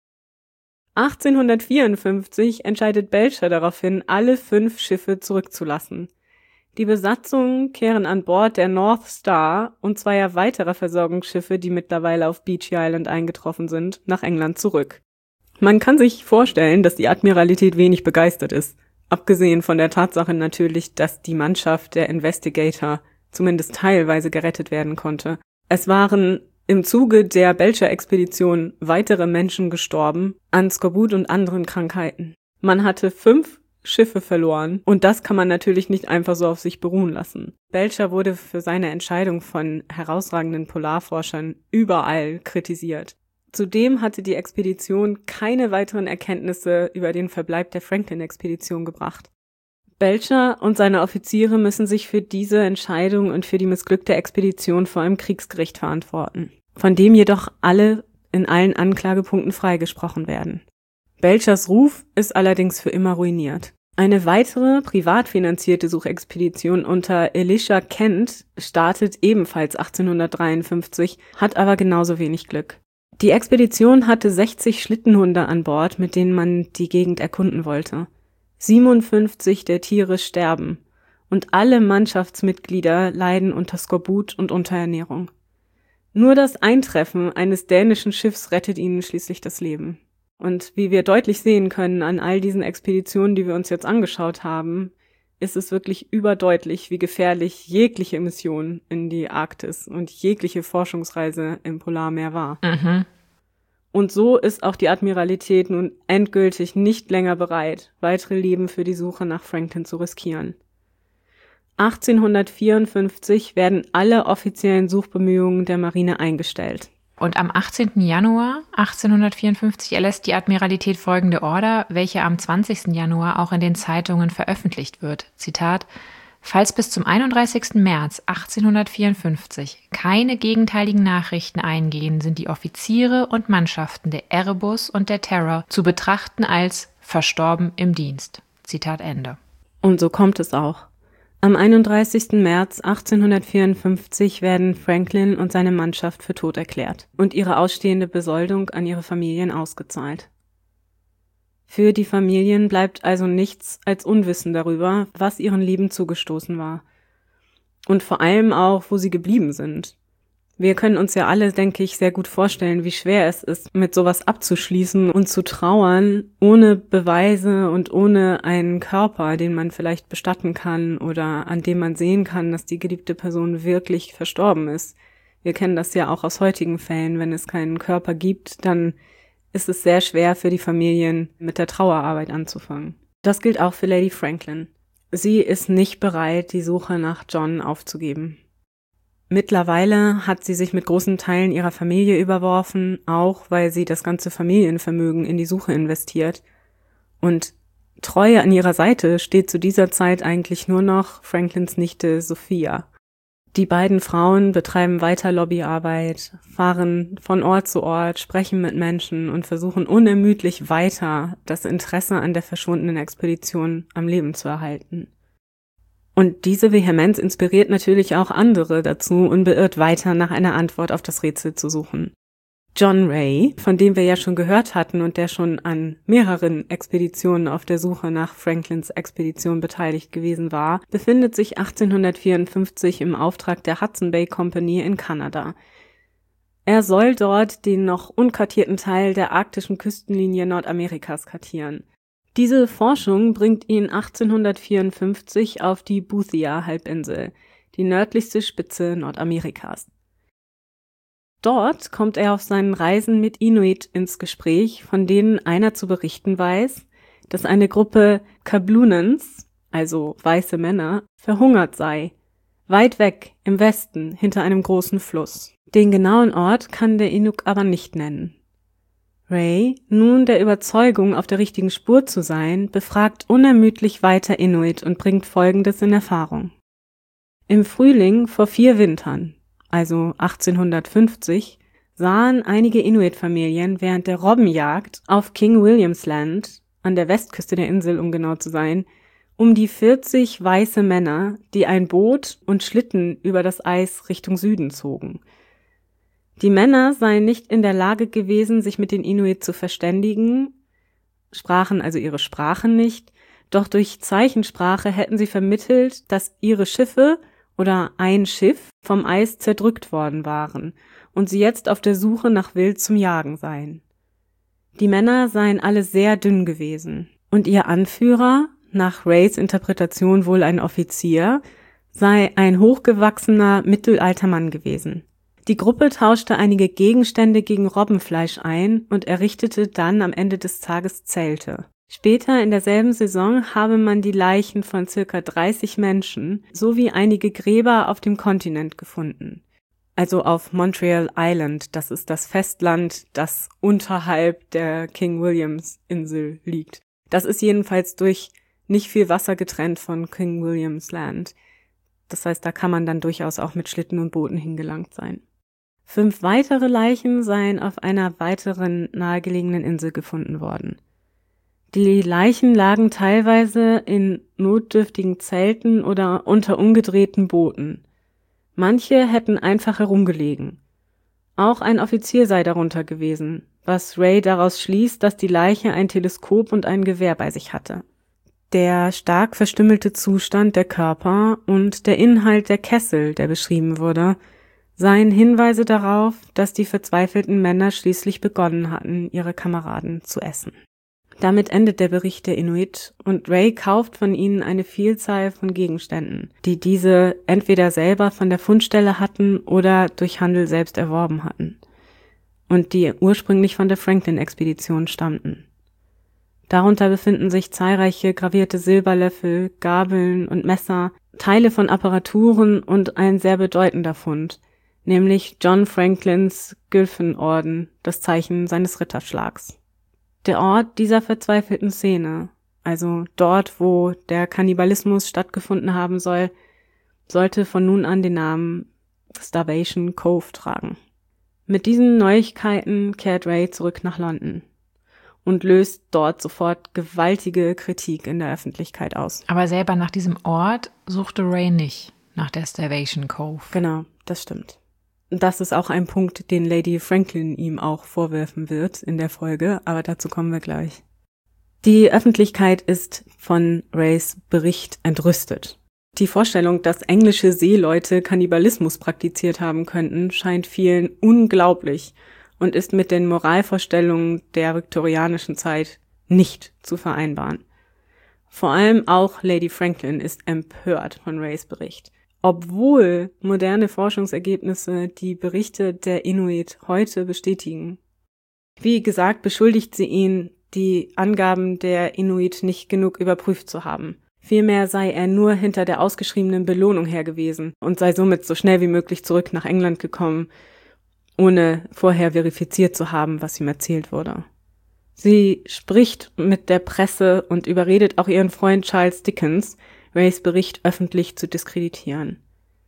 S2: achtzehnhundertvierundfünfzig entscheidet Belcher daraufhin, alle fünf Schiffe zurückzulassen. Die Besatzungen kehren an Bord der North Star und zweier weiterer Versorgungsschiffe, die mittlerweile auf Beechy Island eingetroffen sind, nach England zurück. Man kann sich vorstellen, dass die Admiralität wenig begeistert ist. Abgesehen von der Tatsache natürlich, dass die Mannschaft der Investigator zumindest teilweise gerettet werden konnte. Es waren im Zuge der Belcher-Expedition weitere Menschen gestorben an Skorbut und anderen Krankheiten. Man hatte fünf Schiffe verloren und das kann man natürlich nicht einfach so auf sich beruhen lassen. Belcher wurde für seine Entscheidung von herausragenden Polarforschern überall kritisiert. Zudem hatte die Expedition keine weiteren Erkenntnisse über den Verbleib der Franklin-Expedition gebracht. Belcher und seine Offiziere müssen sich für diese Entscheidung und für die missglückte Expedition vor einem Kriegsgericht verantworten, von dem jedoch alle in allen Anklagepunkten freigesprochen werden. Belchers Ruf ist allerdings für immer ruiniert. Eine weitere privat finanzierte Suchexpedition unter Elisha Kent startet ebenfalls achtzehnhundertdreiundfünfzig, hat aber genauso wenig Glück. Die Expedition hatte sechzig Schlittenhunde an Bord, mit denen man die Gegend erkunden wollte. siebenundfünfzig der Tiere sterben und alle Mannschaftsmitglieder leiden unter Skorbut und Unterernährung. Nur das Eintreffen eines dänischen Schiffs rettet ihnen schließlich das Leben. Und wie wir deutlich sehen können an all diesen Expeditionen, die wir uns jetzt angeschaut haben, ist es wirklich überdeutlich, wie gefährlich jegliche Mission in die Arktis und jegliche Forschungsreise im Polarmeer war.
S3: Mhm.
S2: Und so ist auch die Admiralität nun endgültig nicht länger bereit, weitere Leben für die Suche nach Franklin zu riskieren. achtzehnhundertvierundfünfzig werden alle offiziellen Suchbemühungen der Marine eingestellt.
S3: Und am achtzehnten Januar achtzehnhundertvierundfünfzig erlässt die Admiralität folgende Order, welche am zwanzigsten Januar auch in den Zeitungen veröffentlicht wird. Zitat: Falls bis zum einunddreißigsten März achtzehnhundertvierundfünfzig keine gegenteiligen Nachrichten eingehen, sind die Offiziere und Mannschaften der Erebus und der Terror zu betrachten als verstorben im Dienst. Zitat Ende.
S2: Und so kommt es auch. Am einunddreißigsten März achtzehnhundertvierundfünfzig werden Franklin und seine Mannschaft für tot erklärt und ihre ausstehende Besoldung an ihre Familien ausgezahlt. Für die Familien bleibt also nichts als Unwissen darüber, was ihren Lieben zugestoßen war. Und vor allem auch, wo sie geblieben sind. Wir können uns ja alle, denke ich, sehr gut vorstellen, wie schwer es ist, mit sowas abzuschließen und zu trauern, ohne Beweise und ohne einen Körper, den man vielleicht bestatten kann oder an dem man sehen kann, dass die geliebte Person wirklich verstorben ist. Wir kennen das ja auch aus heutigen Fällen. Wenn es keinen Körper gibt, dann ist es sehr schwer für die Familien, mit der Trauerarbeit anzufangen. Das gilt auch für Lady Franklin. Sie ist nicht bereit, die Suche nach John aufzugeben. Mittlerweile hat sie sich mit großen Teilen ihrer Familie überworfen, auch weil sie das ganze Familienvermögen in die Suche investiert. Und Treue an ihrer Seite steht zu dieser Zeit eigentlich nur noch Franklins Nichte Sophia. Die beiden Frauen betreiben weiter Lobbyarbeit, fahren von Ort zu Ort, sprechen mit Menschen und versuchen unermüdlich weiter, das Interesse an der verschwundenen Expedition am Leben zu erhalten. Und diese Vehemenz inspiriert natürlich auch andere dazu und beirrt weiter, nach einer Antwort auf das Rätsel zu suchen. John Ray, von dem wir ja schon gehört hatten und der schon an mehreren Expeditionen auf der Suche nach Franklins Expedition beteiligt gewesen war, befindet sich achtzehnhundertvierundfünfzig im Auftrag der Hudson Bay Company in Kanada. Er soll dort den noch unkartierten Teil der arktischen Küstenlinie Nordamerikas kartieren. Diese Forschung bringt ihn achtzehnhundertvierundfünfzig auf die Boothia-Halbinsel, die nördlichste Spitze Nordamerikas. Dort kommt er auf seinen Reisen mit Inuit ins Gespräch, von denen einer zu berichten weiß, dass eine Gruppe Kabloonans, also weiße Männer, verhungert sei, weit weg im Westen hinter einem großen Fluss. Den genauen Ort kann der Inuk aber nicht nennen. Ray, nun der Überzeugung, auf der richtigen Spur zu sein, befragt unermüdlich weiter Inuit und bringt Folgendes in Erfahrung. Im Frühling vor vier Wintern, also achtzehnhundertfünfzig, sahen einige Inuit-Familien während der Robbenjagd auf King William's Land, an der Westküste der Insel, um genau zu sein, um die vierzig weiße Männer, die ein Boot und Schlitten über das Eis Richtung Süden zogen. Die Männer seien nicht in der Lage gewesen, sich mit den Inuit zu verständigen, sprachen also ihre Sprache nicht, doch durch Zeichensprache hätten sie vermittelt, dass ihre Schiffe oder ein Schiff vom Eis zerdrückt worden waren und sie jetzt auf der Suche nach Wild zum Jagen seien. Die Männer seien alle sehr dünn gewesen und ihr Anführer, nach Rays Interpretation wohl ein Offizier, sei ein hochgewachsener, mittelalter Mann gewesen. Die Gruppe tauschte einige Gegenstände gegen Robbenfleisch ein und errichtete dann am Ende des Tages Zelte. Später in derselben Saison habe man die Leichen von circa dreißig Menschen sowie einige Gräber auf dem Kontinent gefunden. Also auf Montreal Island, das ist das Festland, das unterhalb der King Williams Insel liegt. Das ist jedenfalls durch nicht viel Wasser getrennt von King William's Land. Das heißt, da kann man dann durchaus auch mit Schlitten und Booten hingelangt sein. Fünf weitere Leichen seien auf einer weiteren nahegelegenen Insel gefunden worden. Die Leichen lagen teilweise in notdürftigen Zelten oder unter umgedrehten Booten. Manche hätten einfach herumgelegen. Auch ein Offizier sei darunter gewesen, was Ray daraus schließt, dass die Leiche ein Teleskop und ein Gewehr bei sich hatte. Der stark verstümmelte Zustand der Körper und der Inhalt der Kessel, der beschrieben wurde, seien Hinweise darauf, dass die verzweifelten Männer schließlich begonnen hatten, ihre Kameraden zu essen. Damit endet der Bericht der Inuit und Ray kauft von ihnen eine Vielzahl von Gegenständen, die diese entweder selber von der Fundstelle hatten oder durch Handel selbst erworben hatten und die ursprünglich von der Franklin-Expedition stammten. Darunter befinden sich zahlreiche gravierte Silberlöffel, Gabeln und Messer, Teile von Apparaturen und ein sehr bedeutender Fund, nämlich John Franklins Gylfenorden, das Zeichen seines Ritterschlags. Der Ort dieser verzweifelten Szene, also dort, wo der Kannibalismus stattgefunden haben soll, sollte von nun an den Namen Starvation Cove tragen. Mit diesen Neuigkeiten kehrt Ray zurück nach London und löst dort sofort gewaltige Kritik in der Öffentlichkeit aus.
S3: Aber selber nach diesem Ort suchte Ray nicht, nach der Starvation Cove.
S2: Genau, das stimmt. Das ist auch ein Punkt, den Lady Franklin ihm auch vorwerfen wird in der Folge, aber dazu kommen wir gleich. Die Öffentlichkeit ist von Rays Bericht entrüstet. Die Vorstellung, dass englische Seeleute Kannibalismus praktiziert haben könnten, scheint vielen unglaublich und ist mit den Moralvorstellungen der viktorianischen Zeit nicht zu vereinbaren. Vor allem auch Lady Franklin ist empört von Rays Bericht. Obwohl moderne Forschungsergebnisse die Berichte der Inuit heute bestätigen. Wie gesagt, beschuldigt sie ihn, die Angaben der Inuit nicht genug überprüft zu haben. Vielmehr sei er nur hinter der ausgeschriebenen Belohnung her gewesen und sei somit so schnell wie möglich zurück nach England gekommen, ohne vorher verifiziert zu haben, was ihm erzählt wurde. Sie spricht mit der Presse und überredet auch ihren Freund Charles Dickens, Rays Bericht öffentlich zu diskreditieren.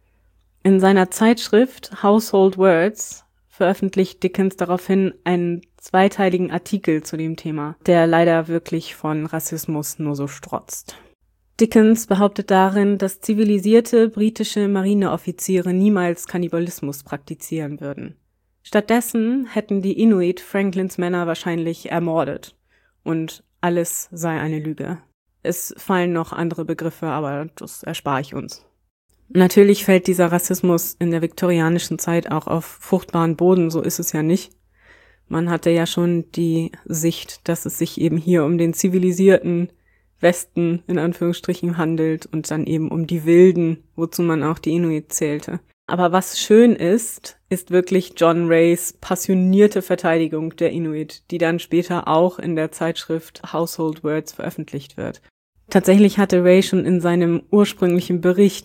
S2: In seiner Zeitschrift Household Words veröffentlicht Dickens daraufhin einen zweiteiligen Artikel zu dem Thema, der leider wirklich von Rassismus nur so strotzt. Dickens behauptet darin, dass zivilisierte britische Marineoffiziere niemals Kannibalismus praktizieren würden. Stattdessen hätten die Inuit Franklins Männer wahrscheinlich ermordet und alles sei eine Lüge. Es fallen noch andere Begriffe, aber das erspare ich uns. Natürlich fällt dieser Rassismus in der viktorianischen Zeit auch auf fruchtbaren Boden, so ist es ja nicht. Man hatte ja schon die Sicht, dass es sich eben hier um den zivilisierten Westen in Anführungsstrichen handelt und dann eben um die Wilden, wozu man auch die Inuit zählte. Aber was schön ist, ist wirklich John Rays passionierte Verteidigung der Inuit, die dann später auch in der Zeitschrift Household Words veröffentlicht wird. Tatsächlich hatte Ray schon in seinem ursprünglichen Bericht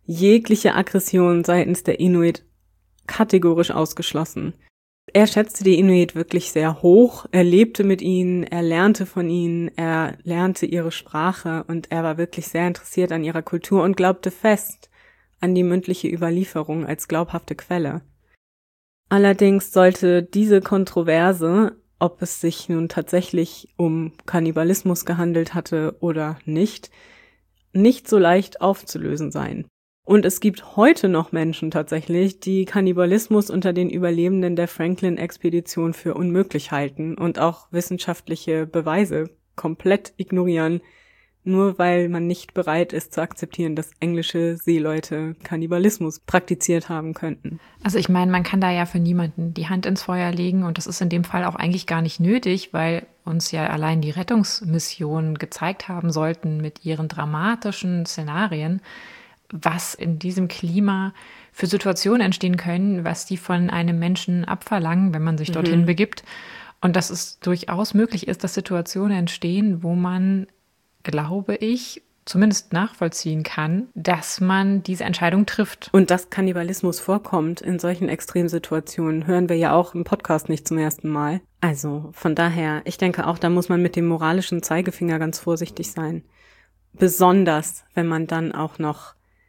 S2: Jegliche Aggression seitens der Inuit kategorisch ausgeschlossen. Er schätzte die Inuit wirklich sehr hoch, er lebte mit ihnen, er lernte von ihnen, er lernte ihre Sprache und er war wirklich sehr interessiert an ihrer Kultur und glaubte fest an die mündliche Überlieferung als glaubhafte Quelle. Allerdings sollte diese Kontroverse, ob es sich nun tatsächlich um Kannibalismus gehandelt hatte oder nicht, nicht so leicht aufzulösen sein. Und es gibt heute noch Menschen tatsächlich, die Kannibalismus unter den Überlebenden der Franklin-Expedition für unmöglich halten und auch wissenschaftliche Beweise komplett ignorieren, nur weil man nicht bereit ist zu akzeptieren, dass englische Seeleute Kannibalismus praktiziert haben könnten.
S3: Also ich meine, man kann da ja für niemanden die Hand ins Feuer legen und das ist in dem Fall auch eigentlich gar nicht nötig, weil uns ja allein die Rettungsmissionen gezeigt haben sollten mit ihren dramatischen Szenarien, was in diesem Klima für Situationen entstehen können, was die von einem Menschen abverlangen, wenn man sich dorthin mhm. begibt. Und dass es durchaus möglich ist, dass Situationen entstehen, wo man, glaube ich, zumindest nachvollziehen kann, dass man diese Entscheidung trifft.
S2: Und dass Kannibalismus vorkommt in solchen Extremsituationen, hören wir ja auch im Podcast nicht zum ersten Mal. Also von daher, ich denke auch, da muss man mit dem moralischen Zeigefinger ganz vorsichtig sein. Besonders, wenn man dann auch noch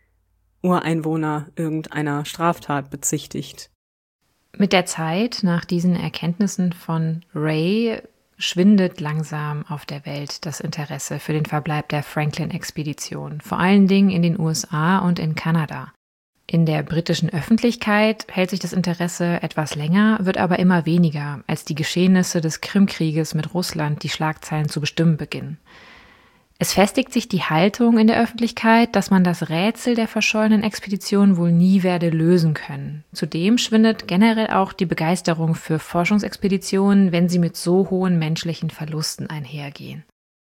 S2: Ureinwohner irgendeiner Straftat bezichtigt.
S3: Mit der Zeit, nach diesen Erkenntnissen von Ray, schwindet langsam auf der Welt das Interesse für den Verbleib der Franklin-Expedition, vor allen Dingen in den U S A und in Kanada. In der britischen Öffentlichkeit hält sich das Interesse etwas länger, wird aber immer weniger, als die Geschehnisse des Krimkrieges mit Russland die Schlagzeilen zu bestimmen beginnen. Es festigt sich die Haltung in der Öffentlichkeit, dass man das Rätsel der verschollenen Expedition wohl nie werde lösen können. Zudem schwindet generell auch die Begeisterung für Forschungsexpeditionen, wenn sie mit so hohen menschlichen Verlusten einhergehen.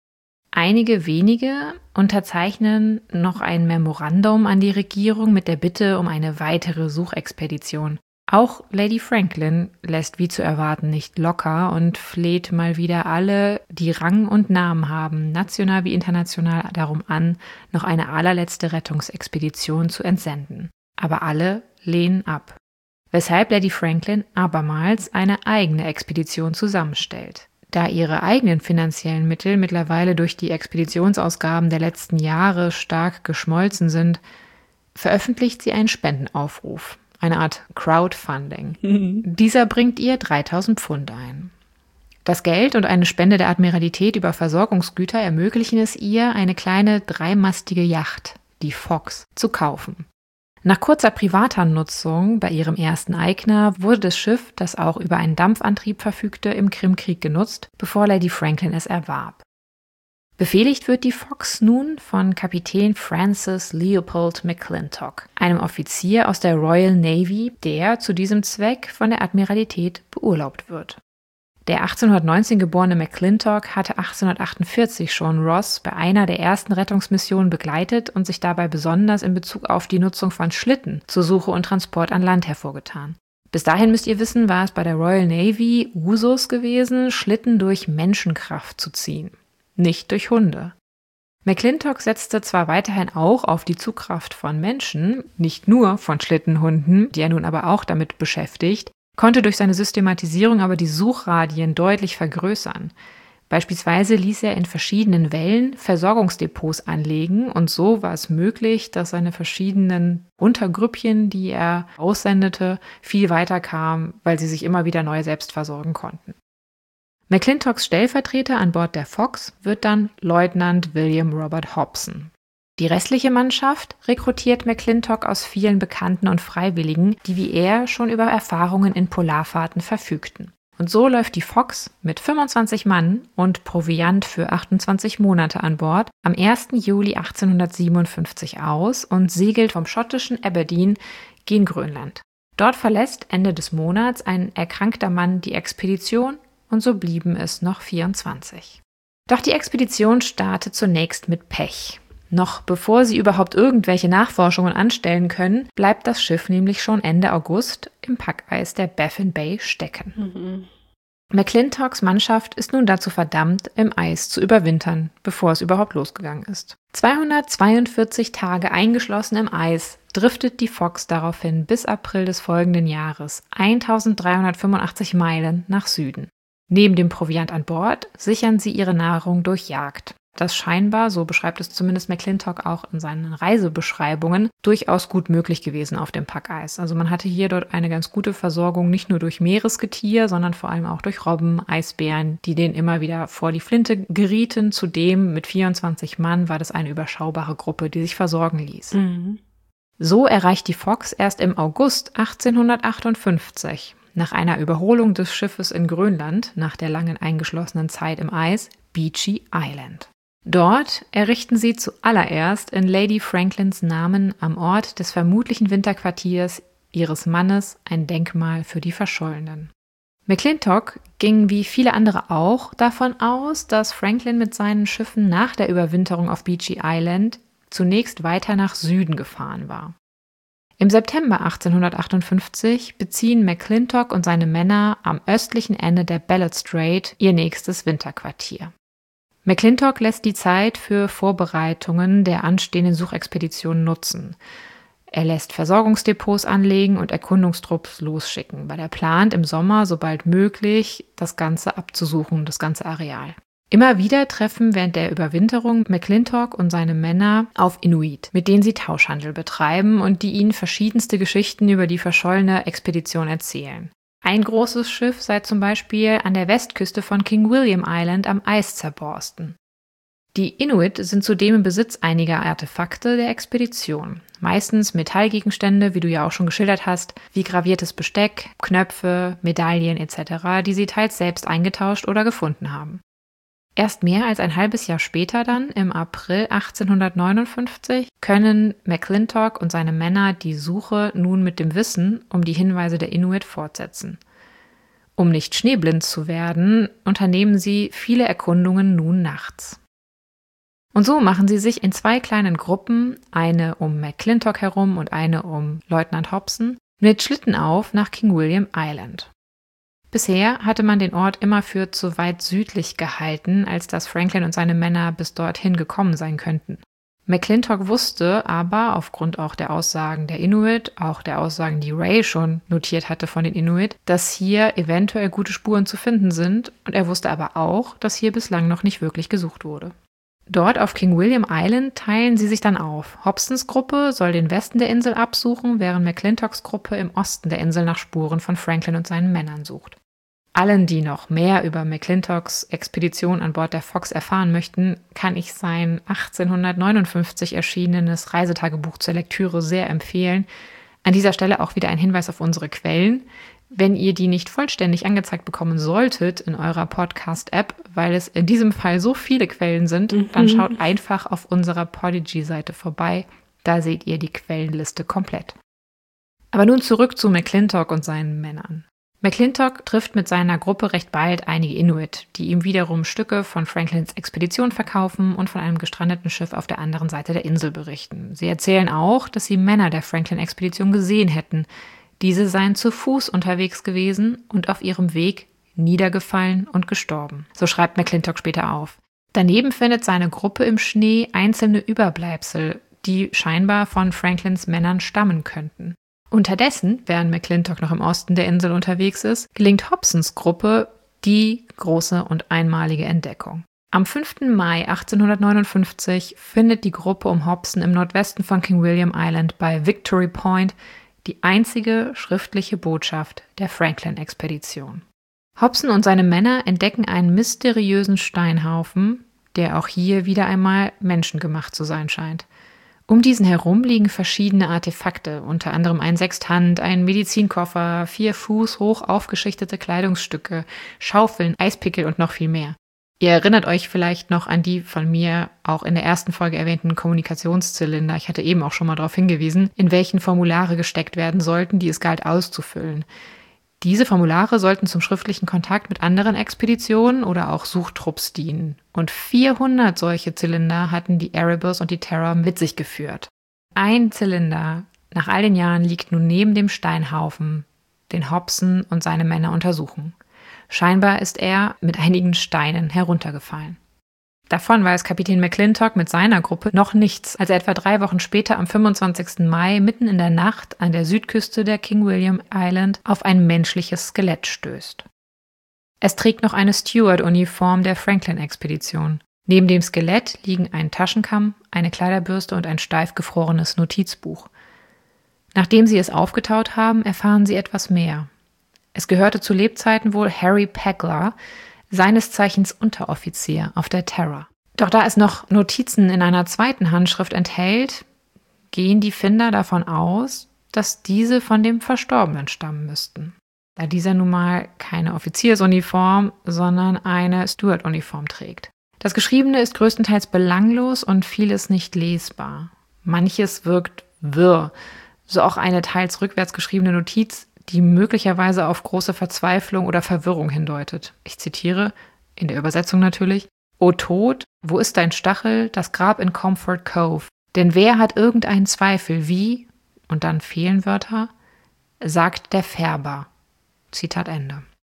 S3: Einige wenige unterzeichnen noch ein Memorandum an die Regierung mit der Bitte um eine weitere Suchexpedition. Auch Lady Franklin lässt wie zu erwarten nicht locker und fleht mal wieder alle, die Rang und Namen haben, national wie international, darum an, noch eine allerletzte Rettungsexpedition zu entsenden. Aber alle lehnen ab. Weshalb Lady Franklin abermals eine eigene Expedition zusammenstellt. Da ihre eigenen finanziellen Mittel mittlerweile durch die Expeditionsausgaben der letzten Jahre stark geschmolzen sind, veröffentlicht sie einen Spendenaufruf. Eine Art Crowdfunding. Mhm. Dieser bringt ihr dreitausend Pfund ein. Das Geld und eine Spende der Admiralität über Versorgungsgüter ermöglichen es ihr, eine kleine dreimastige Yacht, die Fox, zu kaufen. Nach kurzer privater Nutzung bei ihrem ersten Eigner wurde das Schiff, das auch über einen Dampfantrieb verfügte, im Krimkrieg genutzt, bevor Lady Franklin es erwarb. Befehligt wird die Fox nun von Kapitän Francis Leopold McClintock, einem Offizier aus der Royal Navy, der zu diesem Zweck von der Admiralität beurlaubt wird. Der achtzehnhundertneunzehn geborene McClintock hatte achtzehnhundertachtundvierzig schon Ross bei einer der ersten Rettungsmissionen begleitet und sich dabei besonders in Bezug auf die Nutzung von Schlitten zur Suche und Transport an Land hervorgetan. Bis dahin müsst ihr wissen, war es bei der Royal Navy Usus gewesen, Schlitten durch Menschenkraft zu ziehen. Nicht durch Hunde. McClintock setzte zwar weiterhin auch auf die Zugkraft von Menschen, nicht nur von Schlittenhunden, die er nun aber auch damit beschäftigt, konnte durch seine Systematisierung aber die Suchradien deutlich vergrößern. Beispielsweise ließ er in verschiedenen Wellen Versorgungsdepots anlegen und so war es möglich, dass seine verschiedenen Untergrüppchen, die er aussendete, viel weiter kamen, weil sie sich immer wieder neu selbst versorgen konnten. McClintocks Stellvertreter an Bord der Fox wird dann Leutnant William Robert Hobson. Die restliche Mannschaft rekrutiert McClintock aus vielen Bekannten und Freiwilligen, die wie er schon über Erfahrungen in Polarfahrten verfügten. Und so läuft die Fox mit fünfundzwanzig Mann und Proviant für achtundzwanzig Monate an Bord am ersten Juli achtzehnhundertsiebenundfünfzig aus und segelt vom schottischen Aberdeen gen Grönland. Dort verlässt Ende des Monats ein erkrankter Mann die Expedition und so blieben es noch vierundzwanzig. Doch die Expedition startet zunächst mit Pech. Noch bevor sie überhaupt irgendwelche Nachforschungen anstellen können, bleibt das Schiff nämlich schon Ende August im Packeis der Baffin Bay stecken. Mhm. McClintocks Mannschaft ist nun dazu verdammt, im Eis zu überwintern, bevor es überhaupt losgegangen ist. zweihundertzweiundvierzig Tage eingeschlossen im Eis driftet die Fox daraufhin bis April des folgenden Jahres eintausenddreihundertfünfundachtzig Meilen nach Süden. Neben dem Proviant an Bord sichern sie ihre Nahrung durch Jagd. Das scheinbar, so beschreibt es zumindest McClintock auch in seinen Reisebeschreibungen, durchaus gut möglich gewesen auf dem Packeis. Also man hatte hier dort eine ganz gute Versorgung, nicht nur durch Meeresgetier, sondern vor allem auch durch Robben, Eisbären, die denen immer wieder vor die Flinte gerieten. Zudem mit vierundzwanzig Mann war das eine überschaubare Gruppe, die sich versorgen ließ.
S2: Mhm.
S3: So erreicht die Fox erst im August achtzehnhundertachtundfünfzig, nach einer Überholung des Schiffes in Grönland, nach der langen eingeschlossenen Zeit im Eis, Beechey Island. Dort errichten sie zuallererst in Lady Franklins Namen am Ort des vermutlichen Winterquartiers ihres Mannes ein Denkmal für die Verschollenen. McClintock ging wie viele andere auch davon aus, dass Franklin mit seinen Schiffen nach der Überwinterung auf Beechey Island zunächst weiter nach Süden gefahren war. Im September achtzehnhundertachtundfünfzig beziehen McClintock und seine Männer am östlichen Ende der Ballot Strait ihr nächstes Winterquartier. McClintock lässt die Zeit für Vorbereitungen der anstehenden Suchexpedition nutzen. Er lässt Versorgungsdepots anlegen und Erkundungstrupps losschicken, weil er plant, im Sommer sobald möglich das Ganze abzusuchen, das ganze Areal. Immer wieder treffen während der Überwinterung McClintock und seine Männer auf Inuit, mit denen sie Tauschhandel betreiben und die ihnen verschiedenste Geschichten über die verschollene Expedition erzählen. Ein großes Schiff sei zum Beispiel an der Westküste von King William Island am Eis zerborsten. Die Inuit sind zudem im Besitz einiger Artefakte der Expedition. Meistens Metallgegenstände, wie du ja auch schon geschildert hast, wie graviertes Besteck, Knöpfe, Medaillen et cetera, die sie teils selbst eingetauscht oder gefunden haben. Erst mehr als ein halbes Jahr später dann, im April achtzehnhundertneunundfünfzig, können McClintock und seine Männer die Suche nun mit dem Wissen um die Hinweise der Inuit fortsetzen. Um nicht schneeblind zu werden, unternehmen sie viele Erkundungen nun nachts. Und so machen sie sich in zwei kleinen Gruppen, eine um McClintock herum und eine um Leutnant Hobson, mit Schlitten auf nach King William Island. Bisher hatte man den Ort immer für zu weit südlich gehalten, als dass Franklin und seine Männer bis dorthin gekommen sein könnten. McClintock wusste aber, aufgrund auch der Aussagen der Inuit, auch der Aussagen, die Ray schon notiert hatte von den Inuit, dass hier eventuell gute Spuren zu finden sind, und er wusste aber auch, dass hier bislang noch nicht wirklich gesucht wurde. Dort auf King William Island teilen sie sich dann auf. Hobsons Gruppe soll den Westen der Insel absuchen, während McClintocks Gruppe im Osten der Insel nach Spuren von Franklin und seinen Männern sucht. Allen, die noch mehr über McClintocks Expedition an Bord der Fox erfahren möchten, kann ich sein achtzehnhundertneunundfünfzig erschienenes Reisetagebuch zur Lektüre sehr empfehlen. An dieser Stelle auch wieder ein Hinweis auf unsere Quellen. Wenn ihr die nicht vollständig angezeigt bekommen solltet in eurer Podcast-App, weil es in diesem Fall so viele Quellen sind, mhm. dann schaut einfach auf unserer Podigy-Seite vorbei. Da seht ihr die Quellenliste komplett. Aber nun zurück zu McClintock und seinen Männern. McClintock trifft mit seiner Gruppe recht bald einige Inuit, die ihm wiederum Stücke von Franklins Expedition verkaufen und von einem gestrandeten Schiff auf der anderen Seite der Insel berichten. Sie erzählen auch, dass sie Männer der Franklin-Expedition gesehen hätten. Diese seien zu Fuß unterwegs gewesen und auf ihrem Weg niedergefallen und gestorben. So schreibt McClintock später auf. Daneben findet seine Gruppe im Schnee einzelne Überbleibsel, die scheinbar von Franklins Männern stammen könnten. Unterdessen, während McClintock noch im Osten der Insel unterwegs ist, gelingt Hobsons Gruppe die große und einmalige Entdeckung. Am fünften Mai achtzehnhundertneunundfünfzig findet die Gruppe um Hobson im Nordwesten von King William Island bei Victory Point die einzige schriftliche Botschaft der Franklin-Expedition. Hobson und seine Männer entdecken einen mysteriösen Steinhaufen, der auch hier wieder einmal menschengemacht zu sein scheint. Um diesen herum liegen verschiedene Artefakte, unter anderem ein Sextant, ein Medizinkoffer, vier Fuß hoch aufgeschichtete Kleidungsstücke, Schaufeln, Eispickel und noch viel mehr. Ihr erinnert euch vielleicht noch an die von mir auch in der ersten Folge erwähnten Kommunikationszylinder. Ich hatte eben auch schon mal darauf hingewiesen, in welchen Formulare gesteckt werden sollten, die es galt auszufüllen. Diese Formulare sollten zum schriftlichen Kontakt mit anderen Expeditionen oder auch Suchtrupps dienen. Und vierhundert solche Zylinder hatten die Erebus und die Terror mit sich geführt. Ein Zylinder nach all den Jahren liegt nun neben dem Steinhaufen, den Hobson und seine Männer untersuchen. Scheinbar ist er mit einigen Steinen heruntergefallen. Davon weiß Kapitän McClintock mit seiner Gruppe noch nichts, als er etwa drei Wochen später am fünfundzwanzigsten Mai mitten in der Nacht an der Südküste der King William Island auf ein menschliches Skelett stößt. Es trägt noch eine Steward-Uniform der Franklin-Expedition. Neben dem Skelett liegen ein Taschenkamm, eine Kleiderbürste und ein steif gefrorenes Notizbuch. Nachdem sie es aufgetaut haben, erfahren sie etwas mehr. Es gehörte zu Lebzeiten wohl Harry Pegler, seines Zeichens Unteroffizier auf der Terror. Doch da es noch Notizen in einer zweiten Handschrift enthält, gehen die Finder davon aus, dass diese von dem Verstorbenen stammen müssten, da dieser nun mal keine Offiziersuniform, sondern eine Steward-Uniform trägt. Das Geschriebene ist größtenteils belanglos und vieles nicht lesbar. Manches wirkt wirr, so auch eine teils rückwärts geschriebene Notiz, die möglicherweise auf große Verzweiflung oder Verwirrung hindeutet. Ich zitiere, in der Übersetzung natürlich: »O Tod, wo ist dein Stachel, das Grab in Comfort Cove? Denn wer hat irgendeinen Zweifel, wie,« und dann fehlen Wörter, »sagt der Färber.« Zitat Ende.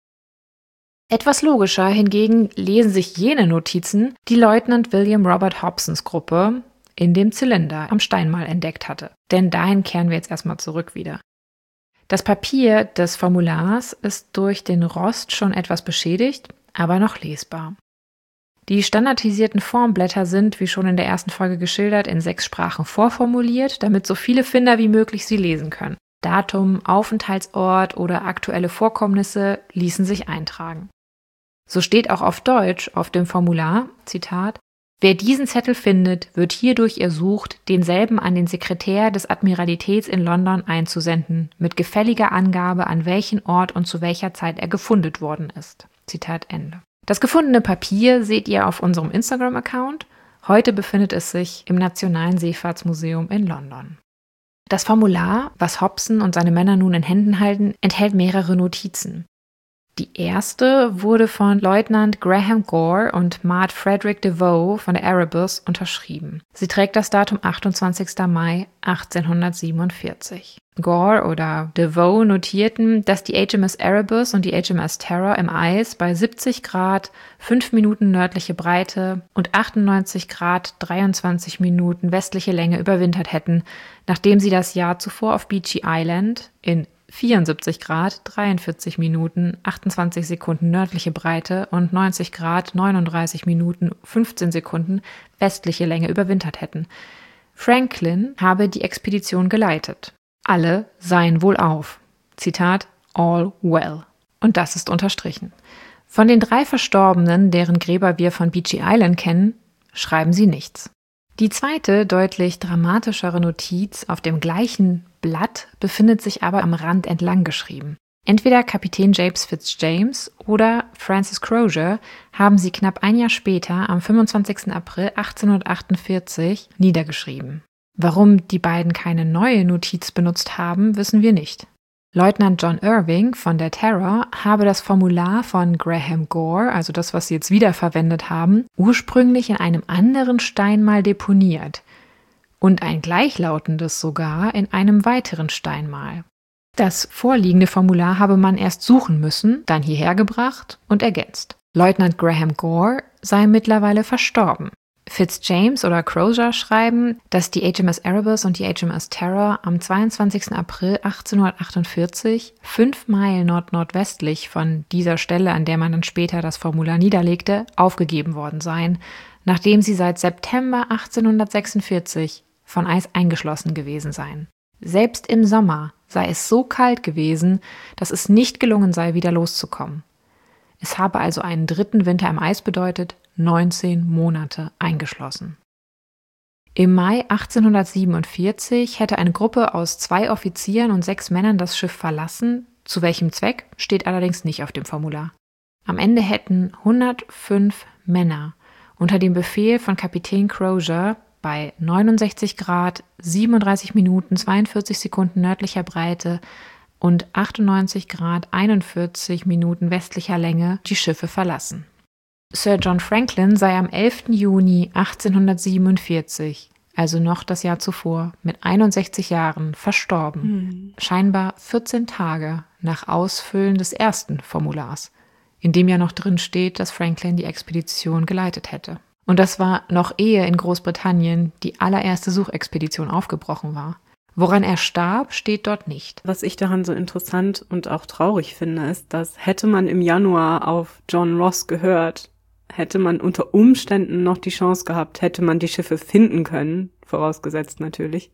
S3: Etwas logischer hingegen lesen sich jene Notizen, die Leutnant William Robert Hobsons Gruppe in dem Zylinder am Steinmal entdeckt hatte. Denn dahin kehren wir jetzt erstmal zurück wieder. Das Papier des Formulars ist durch den Rost schon etwas beschädigt, aber noch lesbar. Die standardisierten Formblätter sind, wie schon in der ersten Folge geschildert, in sechs Sprachen vorformuliert, damit so viele Finder wie möglich sie lesen können. Datum, Aufenthaltsort oder aktuelle Vorkommnisse ließen sich eintragen. So steht auch auf Deutsch auf dem Formular, Zitat, »Wer diesen Zettel findet, wird hierdurch ersucht, denselben an den Sekretär des Admiralitäts in London einzusenden, mit gefälliger Angabe, an welchen Ort und zu welcher Zeit er gefunden worden ist.« Zitat Ende. Das gefundene Papier seht ihr auf unserem Instagram-Account. Heute befindet es sich im Nationalen Seefahrtsmuseum in London. Das Formular, was Hobson und seine Männer nun in Händen halten, enthält mehrere Notizen. Die erste wurde von Leutnant Graham Gore und Mart Frederick DeVoe von der Erebus unterschrieben. Sie trägt das Datum achtundzwanzigster Mai achtzehnhundertsiebenundvierzig. Gore oder DeVoe notierten, dass die H M S Erebus und die H M S Terror im Eis bei siebzig Grad fünf Minuten nördliche Breite und achtundneunzig Grad dreiundzwanzig Minuten westliche Länge überwintert hätten, nachdem sie das Jahr zuvor auf Beechy Island in vierundsiebzig Grad dreiundvierzig Minuten achtundzwanzig Sekunden nördliche Breite und neunzig Grad neununddreißig Minuten fünfzehn Sekunden westliche Länge überwintert hätten. Franklin habe die Expedition geleitet. Alle seien wohlauf. Zitat, all well. Und das ist unterstrichen. Von den drei Verstorbenen, deren Gräber wir von Beechy Island kennen, schreiben sie nichts. Die zweite, deutlich dramatischere Notiz auf dem gleichen Blatt befindet sich aber am Rand entlang geschrieben. Entweder Kapitän James Fitzjames oder Francis Crozier haben sie knapp ein Jahr später, am fünfundzwanzigsten April achtzehnhundertachtundvierzig, niedergeschrieben. Warum die beiden keine neue Notiz benutzt haben, wissen wir nicht. Leutnant John Irving von der Terror habe das Formular von Graham Gore, also das, was sie jetzt wiederverwendet haben, ursprünglich in einem anderen Steinmal deponiert und ein gleichlautendes sogar in einem weiteren Steinmal. Das vorliegende Formular habe man erst suchen müssen, dann hierher gebracht und ergänzt. Leutnant Graham Gore sei mittlerweile verstorben. Fitzjames oder Crozier schreiben, dass die H M S Erebus und die H M S Terror am zweiundzwanzigsten April achtzehnhundertachtundvierzig, fünf Meilen nord-nordwestlich von dieser Stelle, an der man dann später das Formular niederlegte, aufgegeben worden seien, nachdem sie seit September achtzehnhundertsechsundvierzig von Eis eingeschlossen gewesen seien. Selbst im Sommer sei es so kalt gewesen, dass es nicht gelungen sei, wieder loszukommen. Es habe also einen dritten Winter im Eis bedeutet, neunzehn Monate eingeschlossen. Im Mai achtzehnhundertsiebenundvierzig hätte eine Gruppe aus zwei Offizieren und sechs Männern das Schiff verlassen, zu welchem Zweck steht allerdings nicht auf dem Formular. Am Ende hätten hundertfünf Männer unter dem Befehl von Kapitän Crozier bei neunundsechzig Grad siebenunddreißig Minuten zweiundvierzig Sekunden nördlicher Breite und achtundneunzig Grad einundvierzig Minuten westlicher Länge die Schiffe verlassen. Sir John Franklin sei am elften Juni achtzehnhundertsiebenundvierzig, also noch das Jahr zuvor, mit einundsechzig Jahren verstorben, mhm. scheinbar vierzehn Tage nach Ausfüllen des ersten Formulars. in dem ja noch drin steht, dass Franklin die Expedition geleitet hätte. Und das war noch ehe in Großbritannien die allererste Suchexpedition aufgebrochen war. Woran er starb, steht dort nicht.
S2: Was ich daran so interessant und auch traurig finde, ist, dass hätte man im Januar auf John Ross gehört, hätte man unter Umständen noch die Chance gehabt, hätte man die Schiffe finden können, vorausgesetzt natürlich.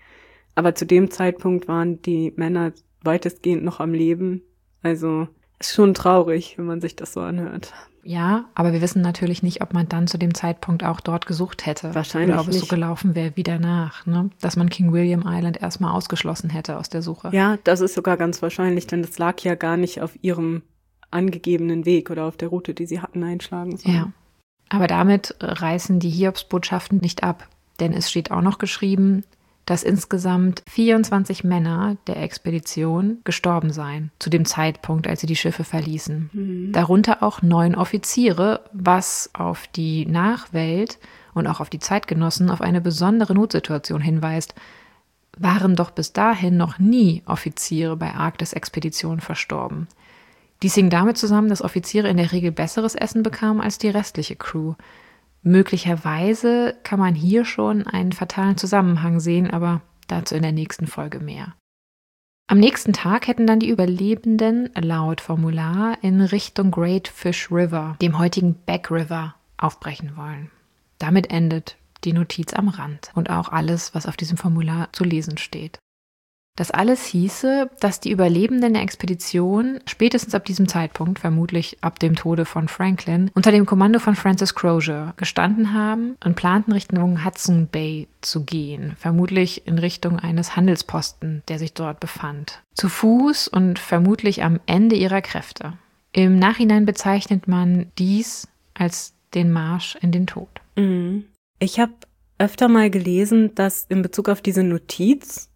S2: Aber zu dem Zeitpunkt waren die Männer weitestgehend noch am Leben. Also ist schon traurig, wenn man sich das so anhört.
S3: Ja, aber wir wissen natürlich nicht, ob man dann zu dem Zeitpunkt auch dort gesucht hätte.
S2: Wahrscheinlich
S3: oder ob es
S2: nicht.
S3: so gelaufen wäre wie danach, ne? Dass man King William Island erstmal ausgeschlossen hätte aus der Suche.
S2: Ja, das ist sogar ganz wahrscheinlich, denn das lag ja gar nicht auf ihrem angegebenen Weg oder auf der Route, die sie hatten einschlagen sollen.
S3: Ja, aber damit reißen die Hiobsbotschaften nicht ab, denn es steht auch noch geschrieben, dass insgesamt vierundzwanzig Männer der Expedition gestorben seien, zu dem Zeitpunkt, als sie die Schiffe verließen. Mhm. Darunter auch neun Offiziere, was auf die Nachwelt und auch auf die Zeitgenossen auf eine besondere Notsituation hinweist. Waren doch bis dahin noch nie Offiziere bei Arktis-Expeditionen verstorben. Dies hing damit zusammen, dass Offiziere in der Regel besseres Essen bekamen als die restliche Crew. Möglicherweise kann man hier schon einen fatalen Zusammenhang sehen, aber dazu in der nächsten Folge mehr. Am nächsten Tag hätten dann die Überlebenden laut Formular in Richtung Great Fish River, dem heutigen Back River, aufbrechen wollen. Damit endet die Notiz am Rand und auch alles, was auf diesem Formular zu lesen steht. Das alles hieße, dass die Überlebenden der Expedition spätestens ab diesem Zeitpunkt, vermutlich ab dem Tode von Franklin, unter dem Kommando von Francis Crozier gestanden haben und planten Richtung Hudson Bay zu gehen, vermutlich in Richtung eines Handelsposten, der sich dort befand. Zu Fuß und vermutlich am Ende ihrer Kräfte. Im Nachhinein bezeichnet man dies als den Marsch in den Tod.
S2: Ich habe öfter mal gelesen, dass in Bezug auf diese Notiz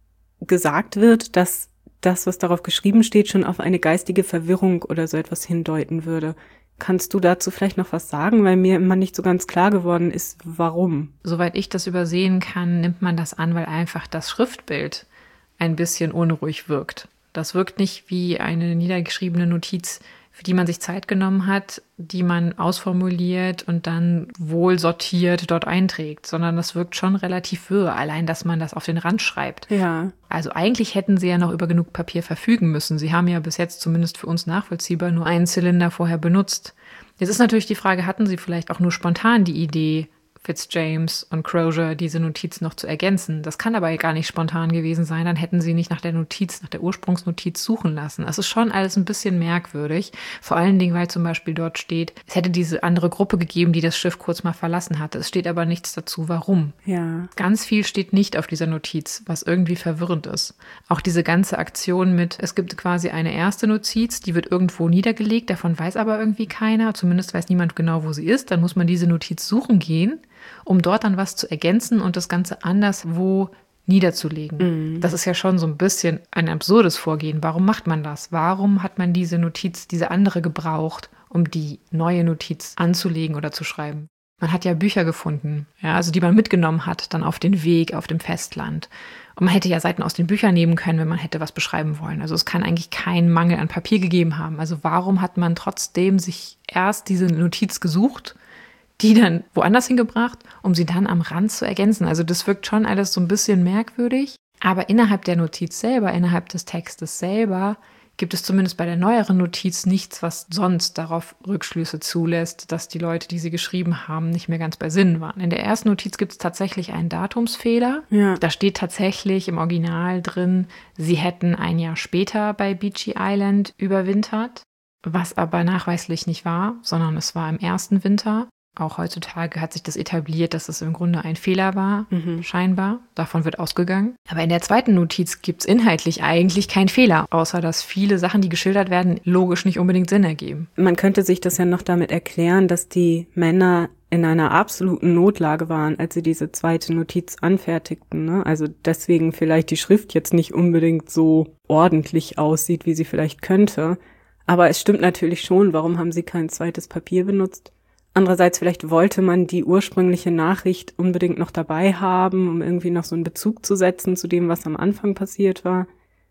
S2: gesagt wird, dass das, was darauf geschrieben steht, schon auf eine geistige Verwirrung oder so etwas hindeuten würde. Kannst du dazu vielleicht noch was sagen, weil mir immer nicht so ganz klar geworden ist, warum?
S3: Soweit ich das übersehen kann, nimmt man das an, weil einfach das Schriftbild ein bisschen unruhig wirkt. Das wirkt nicht wie eine niedergeschriebene Notiz, für die man sich Zeit genommen hat, die man ausformuliert und dann wohl sortiert dort einträgt, sondern das wirkt schon relativ wirr, allein, dass man das auf den Rand schreibt.
S2: Ja.
S3: Also eigentlich hätten sie ja noch über genug Papier verfügen müssen. Sie haben ja bis jetzt zumindest für uns nachvollziehbar nur einen Zylinder vorher benutzt. Jetzt ist natürlich die Frage, hatten sie vielleicht auch nur spontan die Idee, Fitzjames und Crozier diese Notiz noch zu ergänzen. Das kann aber gar nicht spontan gewesen sein, dann hätten sie nicht nach der Notiz, nach der Ursprungsnotiz suchen lassen. Es ist schon alles ein bisschen merkwürdig, vor allen Dingen, weil zum Beispiel dort steht, es hätte diese andere Gruppe gegeben, die das Schiff kurz mal verlassen hatte. Es steht aber nichts dazu, warum.
S2: Ja.
S3: Ganz viel steht nicht auf dieser Notiz, was irgendwie verwirrend ist. Auch diese ganze Aktion mit, es gibt quasi eine erste Notiz, die wird irgendwo niedergelegt, davon weiß aber irgendwie keiner, zumindest weiß niemand genau, wo sie ist, dann muss man diese Notiz suchen gehen, um dort dann was zu ergänzen und das Ganze anderswo niederzulegen. Mhm. Das ist ja schon so ein bisschen ein absurdes Vorgehen. Warum macht man das? Warum hat man diese Notiz, diese andere gebraucht, um die neue Notiz anzulegen oder zu schreiben? Man hat ja Bücher gefunden, ja, also die man mitgenommen hat, dann auf den Weg, auf dem Festland. Und man hätte ja Seiten aus den Büchern nehmen können, wenn man hätte was beschreiben wollen. Also es kann eigentlich keinen Mangel an Papier gegeben haben. Also warum hat man trotzdem sich erst diese Notiz gesucht, die dann woanders hingebracht, um sie dann am Rand zu ergänzen? Also das wirkt schon alles so ein bisschen merkwürdig. Aber innerhalb der Notiz selber, innerhalb des Textes selber, gibt es zumindest bei der neueren Notiz nichts, was sonst darauf Rückschlüsse zulässt, dass die Leute, die sie geschrieben haben, nicht mehr ganz bei Sinnen waren. In der ersten Notiz gibt es tatsächlich einen Datumsfehler. Ja. Da steht tatsächlich im Original drin, sie hätten ein Jahr später bei Beechy Island überwintert, was aber nachweislich nicht war, sondern es war im ersten Winter. Auch heutzutage hat sich das etabliert, dass es im Grunde ein Fehler war, mhm. scheinbar. Davon wird ausgegangen. Aber in der zweiten Notiz gibt es inhaltlich eigentlich keinen Fehler, außer dass viele Sachen, die geschildert werden, logisch nicht unbedingt Sinn ergeben.
S2: Man könnte sich das ja noch damit erklären, dass die Männer in einer absoluten Notlage waren, als sie diese zweite Notiz anfertigten, ne? Also deswegen vielleicht die Schrift jetzt nicht unbedingt so ordentlich aussieht, wie sie vielleicht könnte. Aber es stimmt natürlich schon, warum haben sie kein zweites Papier benutzt? Andererseits, vielleicht wollte man die ursprüngliche Nachricht unbedingt noch dabei haben, um irgendwie noch so einen Bezug zu setzen zu dem, was am Anfang passiert war.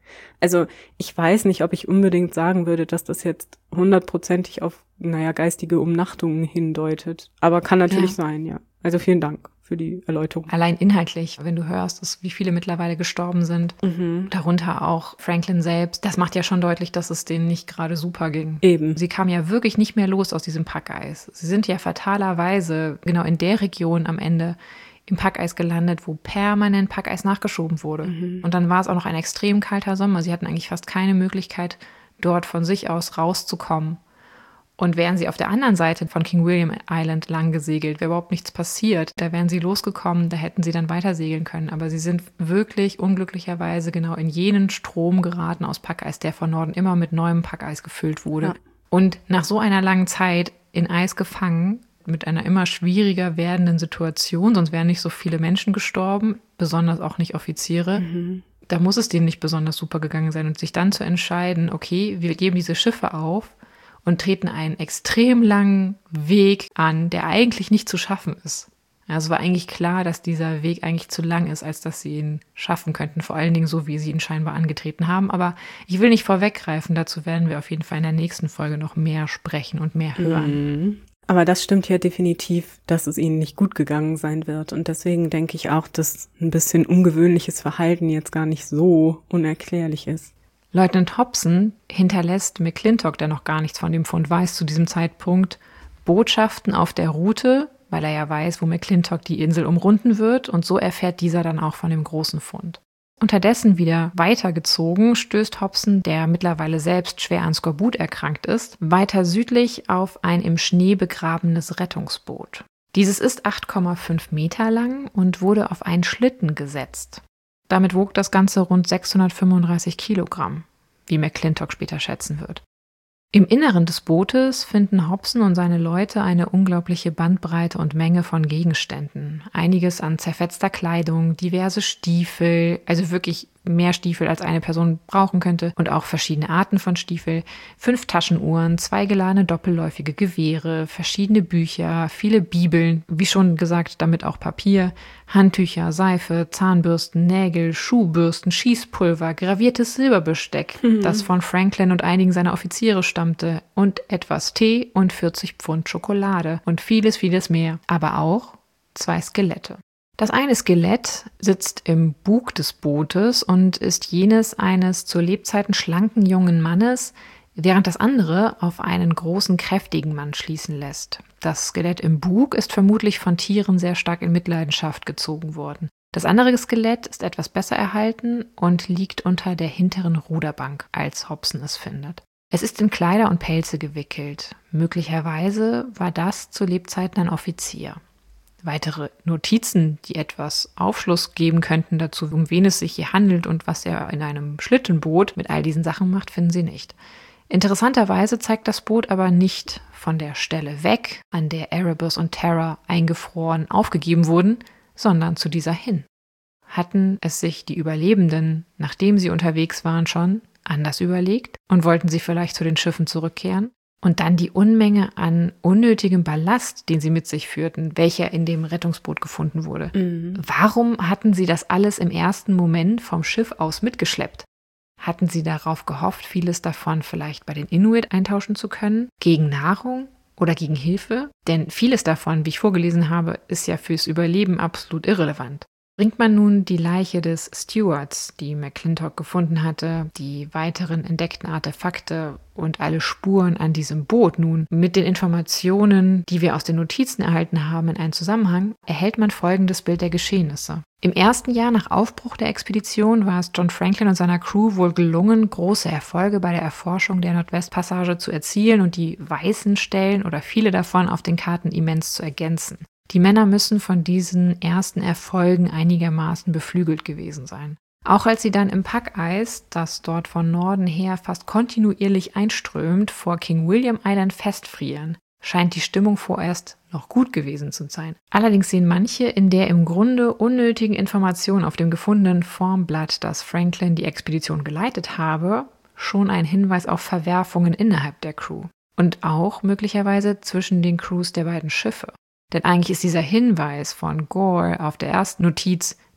S2: Also ich weiß nicht, ob ich unbedingt sagen würde, dass das jetzt hundertprozentig auf, naja, geistige Umnachtungen hindeutet. Aber kann natürlich ja. sein, ja. Also vielen Dank für die Erläuterung.
S3: Allein inhaltlich, wenn du hörst, dass wie viele mittlerweile gestorben sind, mhm. darunter auch Franklin selbst, das macht ja schon deutlich, dass es denen nicht gerade super ging.
S2: Eben.
S3: Sie kamen ja wirklich nicht mehr los aus diesem Packeis. Sie sind ja fatalerweise genau in der Region am Ende im Packeis gelandet, wo permanent Packeis nachgeschoben wurde. Mhm. Und dann war es auch noch ein extrem kalter Sommer. Sie hatten eigentlich fast keine Möglichkeit, dort von sich aus rauszukommen. Und wären sie auf der anderen Seite von King William Island lang gesegelt, wäre überhaupt nichts passiert. Da wären sie losgekommen, da hätten sie dann weiter segeln können. Aber sie sind wirklich unglücklicherweise genau in jenen Strom geraten aus Packeis, der von Norden immer mit neuem Packeis gefüllt wurde. Ja. Und nach so einer langen Zeit in Eis gefangen, mit einer immer schwieriger werdenden Situation, sonst wären nicht so viele Menschen gestorben, besonders auch nicht Offiziere. Mhm. Da muss es denen nicht besonders super gegangen sein. Und sich dann zu entscheiden, okay, wir geben diese Schiffe auf und treten einen extrem langen Weg an, der eigentlich nicht zu schaffen ist. Also es war eigentlich klar, dass dieser Weg eigentlich zu lang ist, als dass sie ihn schaffen könnten. Vor allen Dingen so, wie sie ihn scheinbar angetreten haben. Aber ich will nicht vorweggreifen, dazu werden wir auf jeden Fall in der nächsten Folge noch mehr sprechen und mehr hören.
S2: Mhm. Aber das stimmt ja definitiv, dass es ihnen nicht gut gegangen sein wird. Und deswegen denke ich auch, dass ein bisschen ungewöhnliches Verhalten jetzt gar nicht so unerklärlich ist.
S3: Leutnant Hobson hinterlässt McClintock, der noch gar nichts von dem Fund weiß, zu diesem Zeitpunkt Botschaften auf der Route, weil er ja weiß, wo McClintock die Insel umrunden wird. Und so erfährt dieser dann auch von dem großen Fund. Unterdessen wieder weitergezogen, stößt Hobson, der mittlerweile selbst schwer an Skorbut erkrankt ist, weiter südlich auf ein im Schnee begrabenes Rettungsboot. Dieses ist acht Komma fünf Meter lang und wurde auf einen Schlitten gesetzt. Damit wog das Ganze rund sechshundertfünfunddreißig Kilogramm, wie McClintock später schätzen wird. Im Inneren des Bootes finden Hobson und seine Leute eine unglaubliche Bandbreite und Menge von Gegenständen. Einiges an zerfetzter Kleidung, diverse Stiefel, also wirklich mehr Stiefel als eine Person brauchen könnte und auch verschiedene Arten von Stiefel, fünf Taschenuhren, zwei geladene doppelläufige Gewehre, verschiedene Bücher, viele Bibeln, wie schon gesagt, damit auch Papier, Handtücher, Seife, Zahnbürsten, Nägel, Schuhbürsten, Schießpulver, graviertes Silberbesteck, mhm. das von Franklin und einigen seiner Offiziere stammte, und etwas Tee und vierzig Pfund Schokolade und vieles, vieles mehr, aber auch zwei Skelette. Das eine Skelett sitzt im Bug des Bootes und ist jenes eines zu Lebzeiten schlanken jungen Mannes, während das andere auf einen großen, kräftigen Mann schließen lässt. Das Skelett im Bug ist vermutlich von Tieren sehr stark in Mitleidenschaft gezogen worden. Das andere Skelett ist etwas besser erhalten und liegt unter der hinteren Ruderbank, als Hobson es findet. Es ist in Kleider und Pelze gewickelt. Möglicherweise war das zu Lebzeiten ein Offizier. Weitere Notizen, die etwas Aufschluss geben könnten dazu, um wen es sich hier handelt und was er in einem Schlittenboot mit all diesen Sachen macht, finden Sie nicht. Interessanterweise zeigt das Boot aber nicht von der Stelle weg, an der Erebus und Terror eingefroren aufgegeben wurden, sondern zu dieser hin. Hatten es sich die Überlebenden, nachdem sie unterwegs waren, schon anders überlegt und wollten sie vielleicht zu den Schiffen zurückkehren? Und dann die Unmenge an unnötigem Ballast, den sie mit sich führten, welcher in dem Rettungsboot gefunden wurde. Mhm. Warum hatten sie das alles im ersten Moment vom Schiff aus mitgeschleppt? Hatten sie darauf gehofft, vieles davon vielleicht bei den Inuit eintauschen zu können? Gegen Nahrung oder gegen Hilfe? Denn vieles davon, wie ich vorgelesen habe, ist ja fürs Überleben absolut irrelevant. Bringt man nun die Leiche des Stewards, die McClintock gefunden hatte, die weiteren entdeckten Artefakte und alle Spuren an diesem Boot nun mit den Informationen, die wir aus den Notizen erhalten haben, in einen Zusammenhang, erhält man folgendes Bild der Geschehnisse. Im ersten Jahr nach Aufbruch der Expedition war es John Franklin und seiner Crew wohl gelungen, große Erfolge bei der Erforschung der Nordwestpassage zu erzielen und die weißen Stellen oder viele davon auf den Karten immens zu ergänzen. Die Männer müssen von diesen ersten Erfolgen einigermaßen beflügelt gewesen sein. Auch als sie dann im Packeis, das dort von Norden her fast kontinuierlich einströmt, vor King William Island festfrieren, scheint die Stimmung vorerst noch gut gewesen zu sein. Allerdings sehen manche in der im Grunde unnötigen Information auf dem gefundenen Formblatt, dass Franklin die Expedition geleitet habe, schon einen Hinweis auf Verwerfungen innerhalb der Crew und auch möglicherweise zwischen den Crews der beiden Schiffe. Denn eigentlich ist dieser Hinweis von Gore auf der ersten Notiz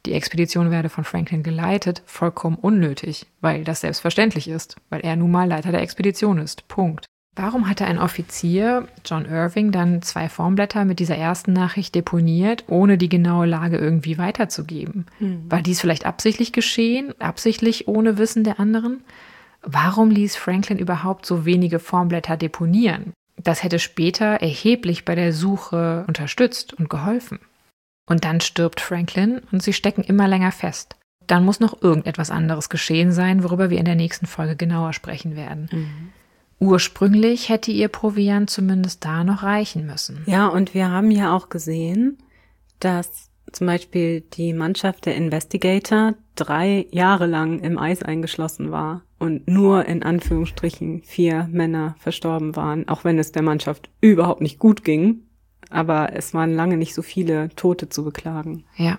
S3: die Expedition werde von Franklin geleitet, vollkommen unnötig, weil das selbstverständlich ist, weil er nun mal Leiter der Expedition ist. Punkt. Warum hatte ein Offizier, John Irving, dann zwei Formblätter mit dieser ersten Nachricht deponiert, ohne die genaue Lage irgendwie weiterzugeben? Hm. War dies vielleicht absichtlich geschehen, absichtlich ohne Wissen der anderen? Warum ließ Franklin überhaupt so wenige Formblätter deponieren? Das hätte später erheblich bei der Suche unterstützt und geholfen. Und dann stirbt Franklin und sie stecken immer länger fest. Dann muss noch irgendetwas anderes geschehen sein, worüber wir in der nächsten Folge genauer sprechen werden. Mhm. Ursprünglich hätte ihr Proviant zumindest da noch reichen müssen.
S2: Ja, und wir haben ja auch gesehen, dass zum Beispiel die Mannschaft der Investigator drei Jahre lang im Eis eingeschlossen war und nur in Anführungsstrichen vier Männer verstorben waren, auch wenn es der Mannschaft überhaupt nicht gut ging. Aber es waren lange nicht so viele Tote zu beklagen.
S3: Ja.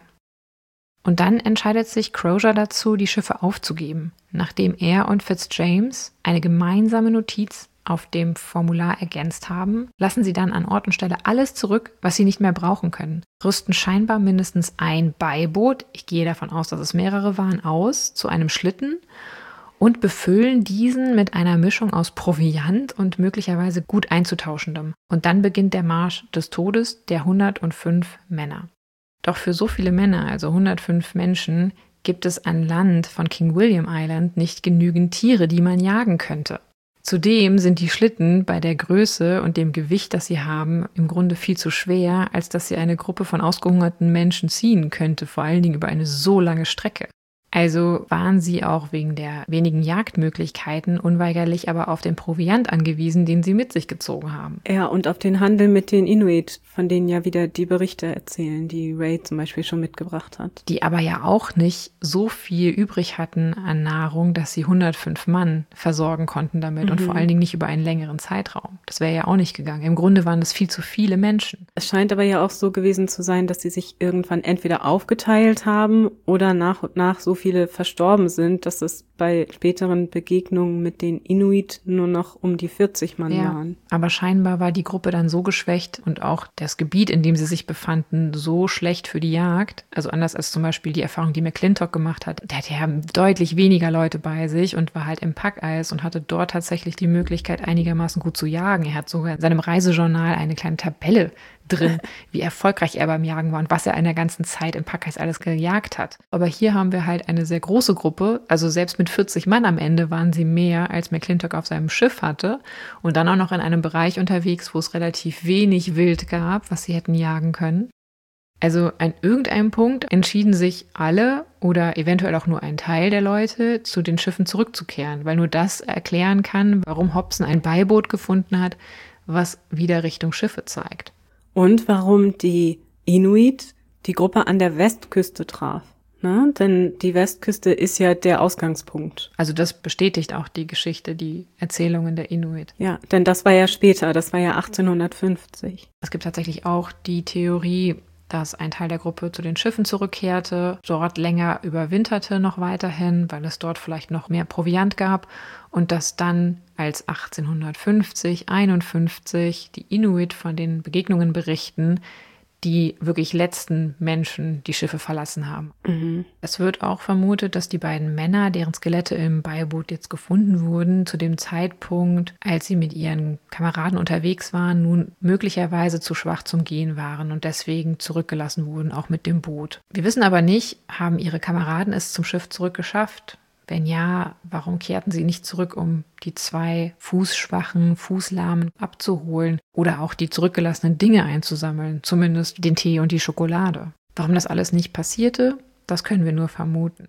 S3: Und dann entscheidet sich Crozier dazu, die Schiffe aufzugeben, nachdem er und Fitzjames eine gemeinsame Notiz auf dem Formular ergänzt haben, lassen sie dann an Ort und Stelle alles zurück, was sie nicht mehr brauchen können, rüsten scheinbar mindestens ein Beiboot, ich gehe davon aus, dass es mehrere waren, aus zu einem Schlitten und befüllen diesen mit einer Mischung aus Proviant und möglicherweise gut einzutauschendem. Und dann beginnt der Marsch des Todes der hundertfünf Männer. Doch für so viele Männer, also hundertfünf Menschen, gibt es an Land von King William Island nicht genügend Tiere, die man jagen könnte. Zudem sind die Schlitten bei der Größe und dem Gewicht, das sie haben, im Grunde viel zu schwer, als dass sie eine Gruppe von ausgehungerten Menschen ziehen könnte, vor allen Dingen über eine so lange Strecke. Also waren sie auch wegen der wenigen Jagdmöglichkeiten unweigerlich aber auf den Proviant angewiesen, den sie mit sich gezogen haben.
S2: Ja, und auf den Handel mit den Inuit, von denen ja wieder die Berichte erzählen, die Ray zum Beispiel schon mitgebracht hat.
S3: Die aber ja auch nicht so viel übrig hatten an Nahrung, dass sie hundertfünf Mann versorgen konnten damit, mhm. und vor allen Dingen nicht über einen längeren Zeitraum. Das wäre ja auch nicht gegangen. Im Grunde waren das viel zu viele Menschen.
S2: Es scheint aber ja auch so gewesen zu sein, dass sie sich irgendwann entweder aufgeteilt haben oder nach und nach so viele verstorben sind, dass es bei späteren Begegnungen mit den Inuit nur noch um die vierzig Mann
S3: ja,
S2: waren.
S3: Aber scheinbar war die Gruppe dann so geschwächt und auch das Gebiet, in dem sie sich befanden, so schlecht für die Jagd. Also anders als zum Beispiel die Erfahrung, die McClintock gemacht hat. Der hatte ja deutlich weniger Leute bei sich und war halt im Packeis und hatte dort tatsächlich die Möglichkeit, einigermaßen gut zu jagen. Er hat sogar in seinem Reisejournal eine kleine Tabelle drin, wie erfolgreich er beim Jagen war und was er in der ganzen Zeit im Packeis alles gejagt hat. Aber hier haben wir halt eine sehr große Gruppe, also selbst mit vierzig Mann am Ende waren sie mehr, als McClintock auf seinem Schiff hatte und dann auch noch in einem Bereich unterwegs, wo es relativ wenig Wild gab, was sie hätten jagen können. Also an irgendeinem Punkt entschieden sich alle oder eventuell auch nur ein Teil der Leute, zu den Schiffen zurückzukehren, weil nur das erklären kann, warum Hobson ein Beiboot gefunden hat, was wieder Richtung Schiffe zeigt.
S2: Und warum die Inuit die Gruppe an der Westküste traf. Ne? Denn die Westküste ist ja der Ausgangspunkt.
S3: Also das bestätigt auch die Geschichte, die Erzählungen der Inuit.
S2: Ja, denn das war ja später, das war ja achtzehnhundertfünfzig.
S3: Es gibt tatsächlich auch die Theorie, dass ein Teil der Gruppe zu den Schiffen zurückkehrte, dort länger überwinterte noch weiterhin, weil es dort vielleicht noch mehr Proviant gab und dass dann als achtzehnhundertfünfzig, einundfünfzig die Inuit von den Begegnungen berichten, die wirklich letzten Menschen die Schiffe verlassen haben. Mhm. Es wird auch vermutet, dass die beiden Männer, deren Skelette im Beiboot jetzt gefunden wurden, zu dem Zeitpunkt, als sie mit ihren Kameraden unterwegs waren, nun möglicherweise zu schwach zum Gehen waren und deswegen zurückgelassen wurden, auch mit dem Boot. Wir wissen aber nicht, haben ihre Kameraden es zum Schiff zurückgeschafft? Wenn ja, warum kehrten sie nicht zurück, um die zwei Fußschwachen, Fußlahmen abzuholen oder auch die zurückgelassenen Dinge einzusammeln, zumindest den Tee und die Schokolade? Warum das alles nicht passierte, das können wir nur vermuten.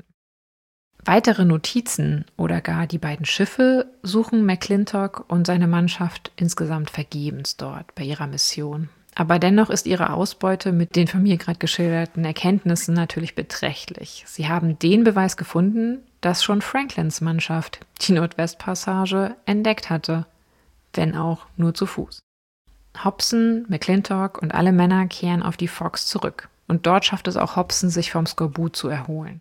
S3: Weitere Notizen oder gar die beiden Schiffe suchen McClintock und seine Mannschaft insgesamt vergebens dort bei ihrer Mission. Aber dennoch ist ihre Ausbeute mit den von mir gerade geschilderten Erkenntnissen natürlich beträchtlich. Sie haben den Beweis gefunden, dass schon Franklins Mannschaft die Nordwestpassage entdeckt hatte, wenn auch nur zu Fuß. Hobson, McClintock und alle Männer kehren auf die Fox zurück und dort schafft es auch Hobson, sich vom Skorbut zu erholen.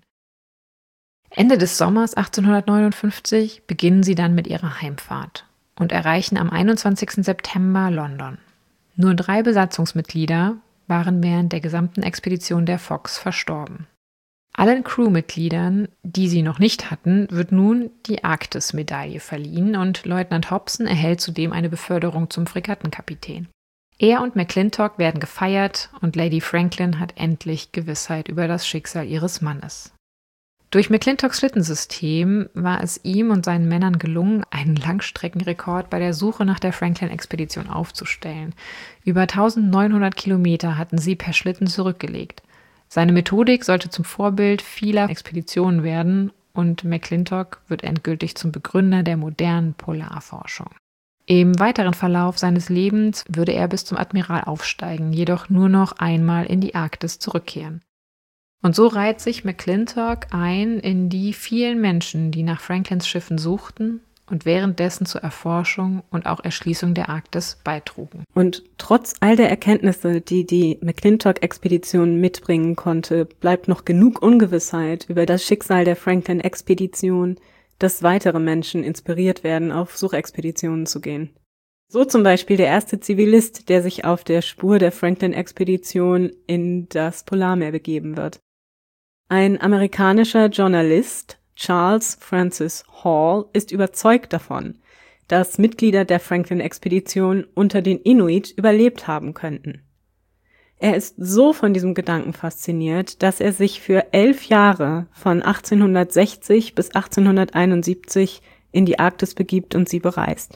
S3: Ende des Sommers achtzehnhundertneunundfünfzig beginnen sie dann mit ihrer Heimfahrt und erreichen am einundzwanzigsten September London. Nur drei Besatzungsmitglieder waren während der gesamten Expedition der Fox verstorben. Allen Crewmitgliedern, die sie noch nicht hatten, wird nun die Arktis-Medaille verliehen und Leutnant Hobson erhält zudem eine Beförderung zum Fregattenkapitän. Er und McClintock werden gefeiert und Lady Franklin hat endlich Gewissheit über das Schicksal ihres Mannes. Durch McClintocks Schlittensystem war es ihm und seinen Männern gelungen, einen Langstreckenrekord bei der Suche nach der Franklin-Expedition aufzustellen. Über eintausendneunhundert Kilometer hatten sie per Schlitten zurückgelegt. Seine Methodik sollte zum Vorbild vieler Expeditionen werden und McClintock wird endgültig zum Begründer der modernen Polarforschung. Im weiteren Verlauf seines Lebens würde er bis zum Admiral aufsteigen, jedoch nur noch einmal in die Arktis zurückkehren. Und so reiht sich McClintock ein in die vielen Menschen, die nach Franklins Schiffen suchten und währenddessen zur Erforschung und auch Erschließung der Arktis beitrugen.
S2: Und trotz all der Erkenntnisse, die die McClintock-Expedition mitbringen konnte, bleibt noch genug Ungewissheit über das Schicksal der Franklin-Expedition, dass weitere Menschen inspiriert werden, auf Suchexpeditionen zu gehen. So zum Beispiel der erste Zivilist, der sich auf der Spur der Franklin-Expedition in das Polarmeer begeben wird. Ein amerikanischer Journalist, Charles Francis Hall, ist überzeugt davon, dass Mitglieder der Franklin-Expedition unter den Inuit überlebt haben könnten. Er ist so von diesem Gedanken fasziniert, dass er sich für elf Jahre von achtzehnhundertsechzig bis achtzehnhunderteinundsiebzig in die Arktis begibt und sie bereist.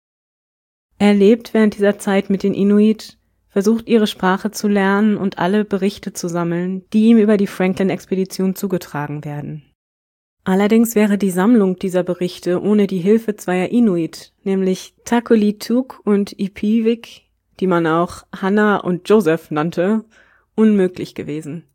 S2: Er lebt während dieser Zeit mit den Inuit, versucht ihre Sprache zu lernen und alle Berichte zu sammeln, die ihm über die Franklin-Expedition zugetragen werden. Allerdings wäre die Sammlung dieser Berichte ohne die Hilfe zweier Inuit, nämlich Takulituk und Ipivik, die man auch Hannah und Joseph nannte, unmöglich gewesen.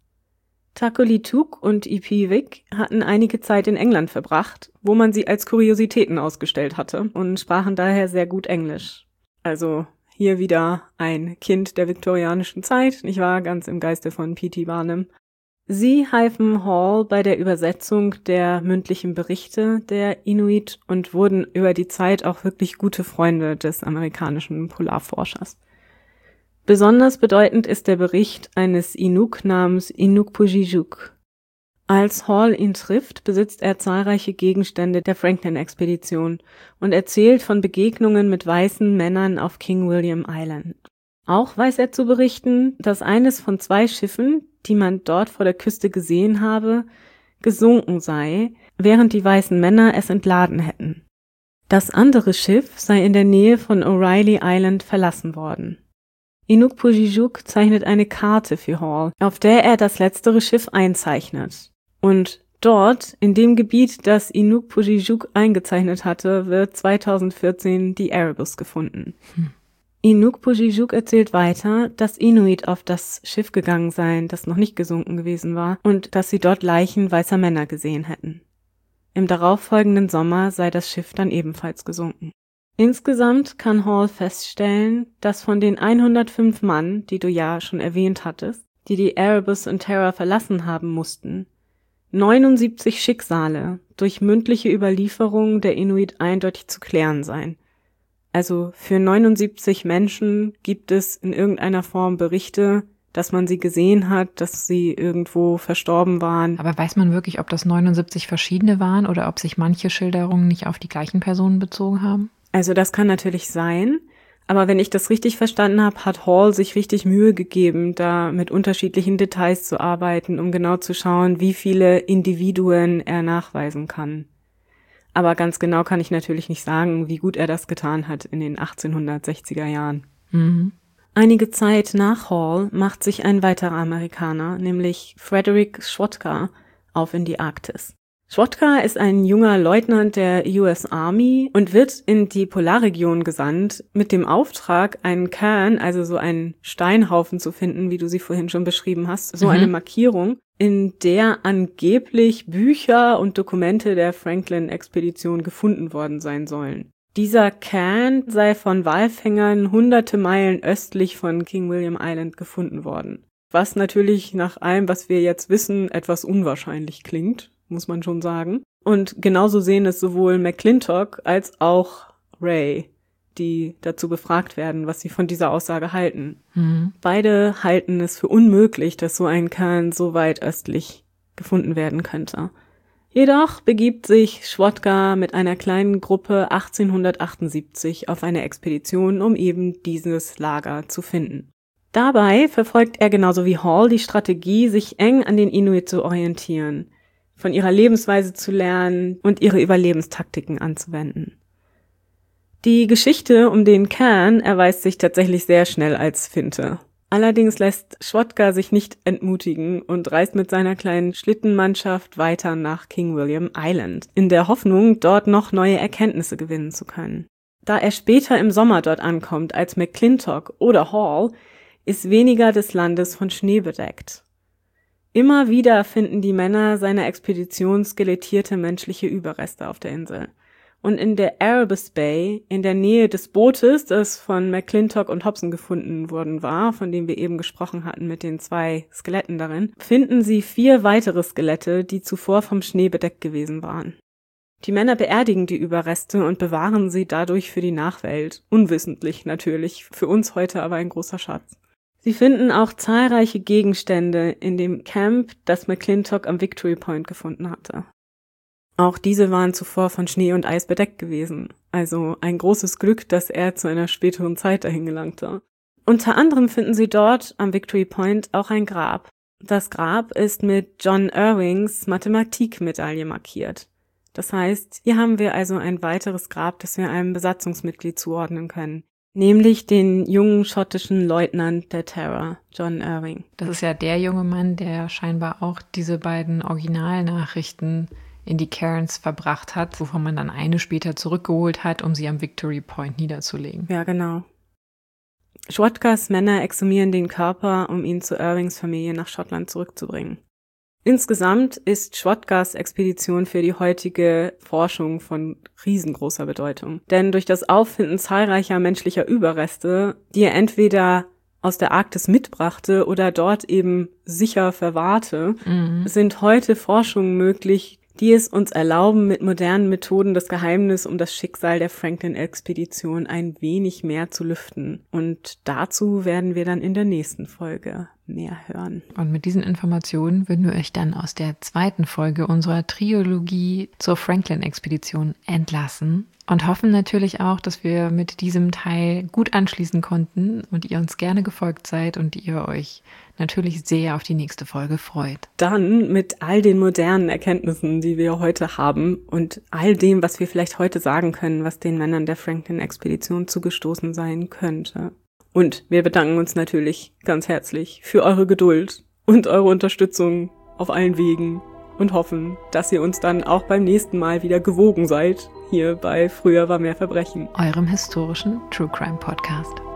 S2: Takulituk und Ipivik hatten einige Zeit in England verbracht, wo man sie als Kuriositäten ausgestellt hatte und sprachen daher sehr gut Englisch. Also hier wieder ein Kind der viktorianischen Zeit, nicht wahr? Ganz im Geiste von P T Barnum. Sie halfen Hall bei der Übersetzung der mündlichen Berichte der Inuit und wurden über die Zeit auch wirklich gute Freunde des amerikanischen Polarforschers. Besonders bedeutend ist der Bericht eines Inuk namens Inukpujijuk. Als Hall ihn trifft, besitzt er zahlreiche Gegenstände der Franklin-Expedition und erzählt von Begegnungen mit weißen Männern auf King William Island. Auch weiß er zu berichten, dass eines von zwei Schiffen, die man dort vor der Küste gesehen habe, gesunken sei, während die weißen Männer es entladen hätten. Das andere Schiff sei in der Nähe von O'Reilly Island verlassen worden. Inukpujijuk zeichnet eine Karte für Hall, auf der er das letztere Schiff einzeichnet. Und dort, in dem Gebiet, das Inukpujijuk eingezeichnet hatte, wird zweitausendvierzehn die Erebus gefunden. Hm. Inukpujijuk erzählt weiter, dass Inuit auf das Schiff gegangen seien, das noch nicht gesunken gewesen war, und dass sie dort Leichen weißer Männer gesehen hätten. Im darauffolgenden Sommer sei das Schiff dann ebenfalls gesunken. Insgesamt kann Hall feststellen, dass von den hundertfünf Mann, die du ja schon erwähnt hattest, die die Erebus und Terror verlassen haben mussten, neunundsiebzig Schicksale durch mündliche Überlieferung der Inuit eindeutig zu klären seien. Also für neunundsiebzig Menschen gibt es in irgendeiner Form Berichte, dass man sie gesehen hat, dass sie irgendwo verstorben waren.
S3: Aber weiß man wirklich, ob das neunundsiebzig verschiedene waren oder ob sich manche Schilderungen nicht auf die gleichen Personen bezogen haben?
S2: Also das kann natürlich sein, aber wenn ich das richtig verstanden habe, hat Hall sich richtig Mühe gegeben, da mit unterschiedlichen Details zu arbeiten, um genau zu schauen, wie viele Individuen er nachweisen kann. Aber ganz genau kann ich natürlich nicht sagen, wie gut er das getan hat in den achtzehnhundertsechziger Jahren.
S3: Mhm.
S2: Einige Zeit nach Hall macht sich ein weiterer Amerikaner, nämlich Frederick Schwatka, auf in die Arktis. Schwatka ist ein junger Leutnant der U S Army und wird in die Polarregion gesandt, mit dem Auftrag, einen Cairn, also so einen Steinhaufen zu finden, wie du sie vorhin schon beschrieben hast, so mhm. eine Markierung, in der angeblich Bücher und Dokumente der Franklin-Expedition gefunden worden sein sollen. Dieser Cairn sei von Walfängern hunderte Meilen östlich von King William Island gefunden worden. Was natürlich nach allem, was wir jetzt wissen, etwas unwahrscheinlich klingt, muss man schon sagen. Und genauso sehen es sowohl McClintock als auch Ray, die dazu befragt werden, was sie von dieser Aussage halten.
S3: Mhm.
S2: Beide halten es für unmöglich, dass so ein Cairn so weit östlich gefunden werden könnte. Jedoch begibt sich Schwatka mit einer kleinen Gruppe achtzehnhundertachtundsiebzig auf eine Expedition, um eben dieses Lager zu finden. Dabei verfolgt er genauso wie Hall die Strategie, sich eng an den Inuit zu orientieren, von ihrer Lebensweise zu lernen und ihre Überlebenstaktiken anzuwenden. Die Geschichte um den Cairn erweist sich tatsächlich sehr schnell als Finte. Allerdings lässt Schwatka sich nicht entmutigen und reist mit seiner kleinen Schlittenmannschaft weiter nach King William Island, in der Hoffnung, dort noch neue Erkenntnisse gewinnen zu können. Da er später im Sommer dort ankommt als McClintock oder Hall, ist weniger des Landes von Schnee bedeckt. Immer wieder finden die Männer seiner Expedition skelettierte menschliche Überreste auf der Insel. Und in der Erebus Bay, in der Nähe des Bootes, das von McClintock und Hobson gefunden worden war, von dem wir eben gesprochen hatten mit den zwei Skeletten darin, finden sie vier weitere Skelette, die zuvor vom Schnee bedeckt gewesen waren. Die Männer beerdigen die Überreste und bewahren sie dadurch für die Nachwelt. Unwissentlich natürlich, für uns heute aber ein großer Schatz. Sie finden auch zahlreiche Gegenstände in dem Camp, das McClintock am Victory Point gefunden hatte. Auch diese waren zuvor von Schnee und Eis bedeckt gewesen, also ein großes Glück, dass er zu einer späteren Zeit dahin gelangte. Unter anderem finden sie dort am Victory Point auch ein Grab. Das Grab ist mit John Irvings Mathematikmedaille markiert. Das heißt, hier haben wir also ein weiteres Grab, das wir einem Besatzungsmitglied zuordnen können, nämlich den jungen schottischen Leutnant der Terror, John Irving.
S3: Das ist ja der junge Mann, der scheinbar auch diese beiden Originalnachrichten in die Cairns verbracht hat, wovon man dann eine später zurückgeholt hat, um sie am Victory Point niederzulegen.
S2: Ja, genau. Schwatkas Männer exhumieren den Körper, um ihn zu Irvings Familie nach Schottland zurückzubringen. Insgesamt ist Schwatkas Expedition für die heutige Forschung von riesengroßer Bedeutung. Denn durch das Auffinden zahlreicher menschlicher Überreste, die er entweder aus der Arktis mitbrachte oder dort eben sicher verwahrte, mhm. sind heute Forschungen möglich, die es uns erlauben, mit modernen Methoden das Geheimnis um das Schicksal der Franklin-Expedition ein wenig mehr zu lüften. Und dazu werden wir dann in der nächsten Folge mehr hören.
S3: Und mit diesen Informationen würden wir euch dann aus der zweiten Folge unserer Trilogie zur Franklin-Expedition entlassen und hoffen natürlich auch, dass wir mit diesem Teil gut anschließen konnten und ihr uns gerne gefolgt seid und ihr euch natürlich sehr auf die nächste Folge freut.
S2: Dann mit all den modernen Erkenntnissen, die wir heute haben und all dem, was wir vielleicht heute sagen können, was den Männern der Franklin-Expedition zugestoßen sein könnte. Und wir bedanken uns natürlich ganz herzlich für eure Geduld und eure Unterstützung auf allen Wegen und hoffen, dass ihr uns dann auch beim nächsten Mal wieder gewogen seid, hier bei Früher war mehr Verbrechen,
S3: eurem historischen True Crime Podcast.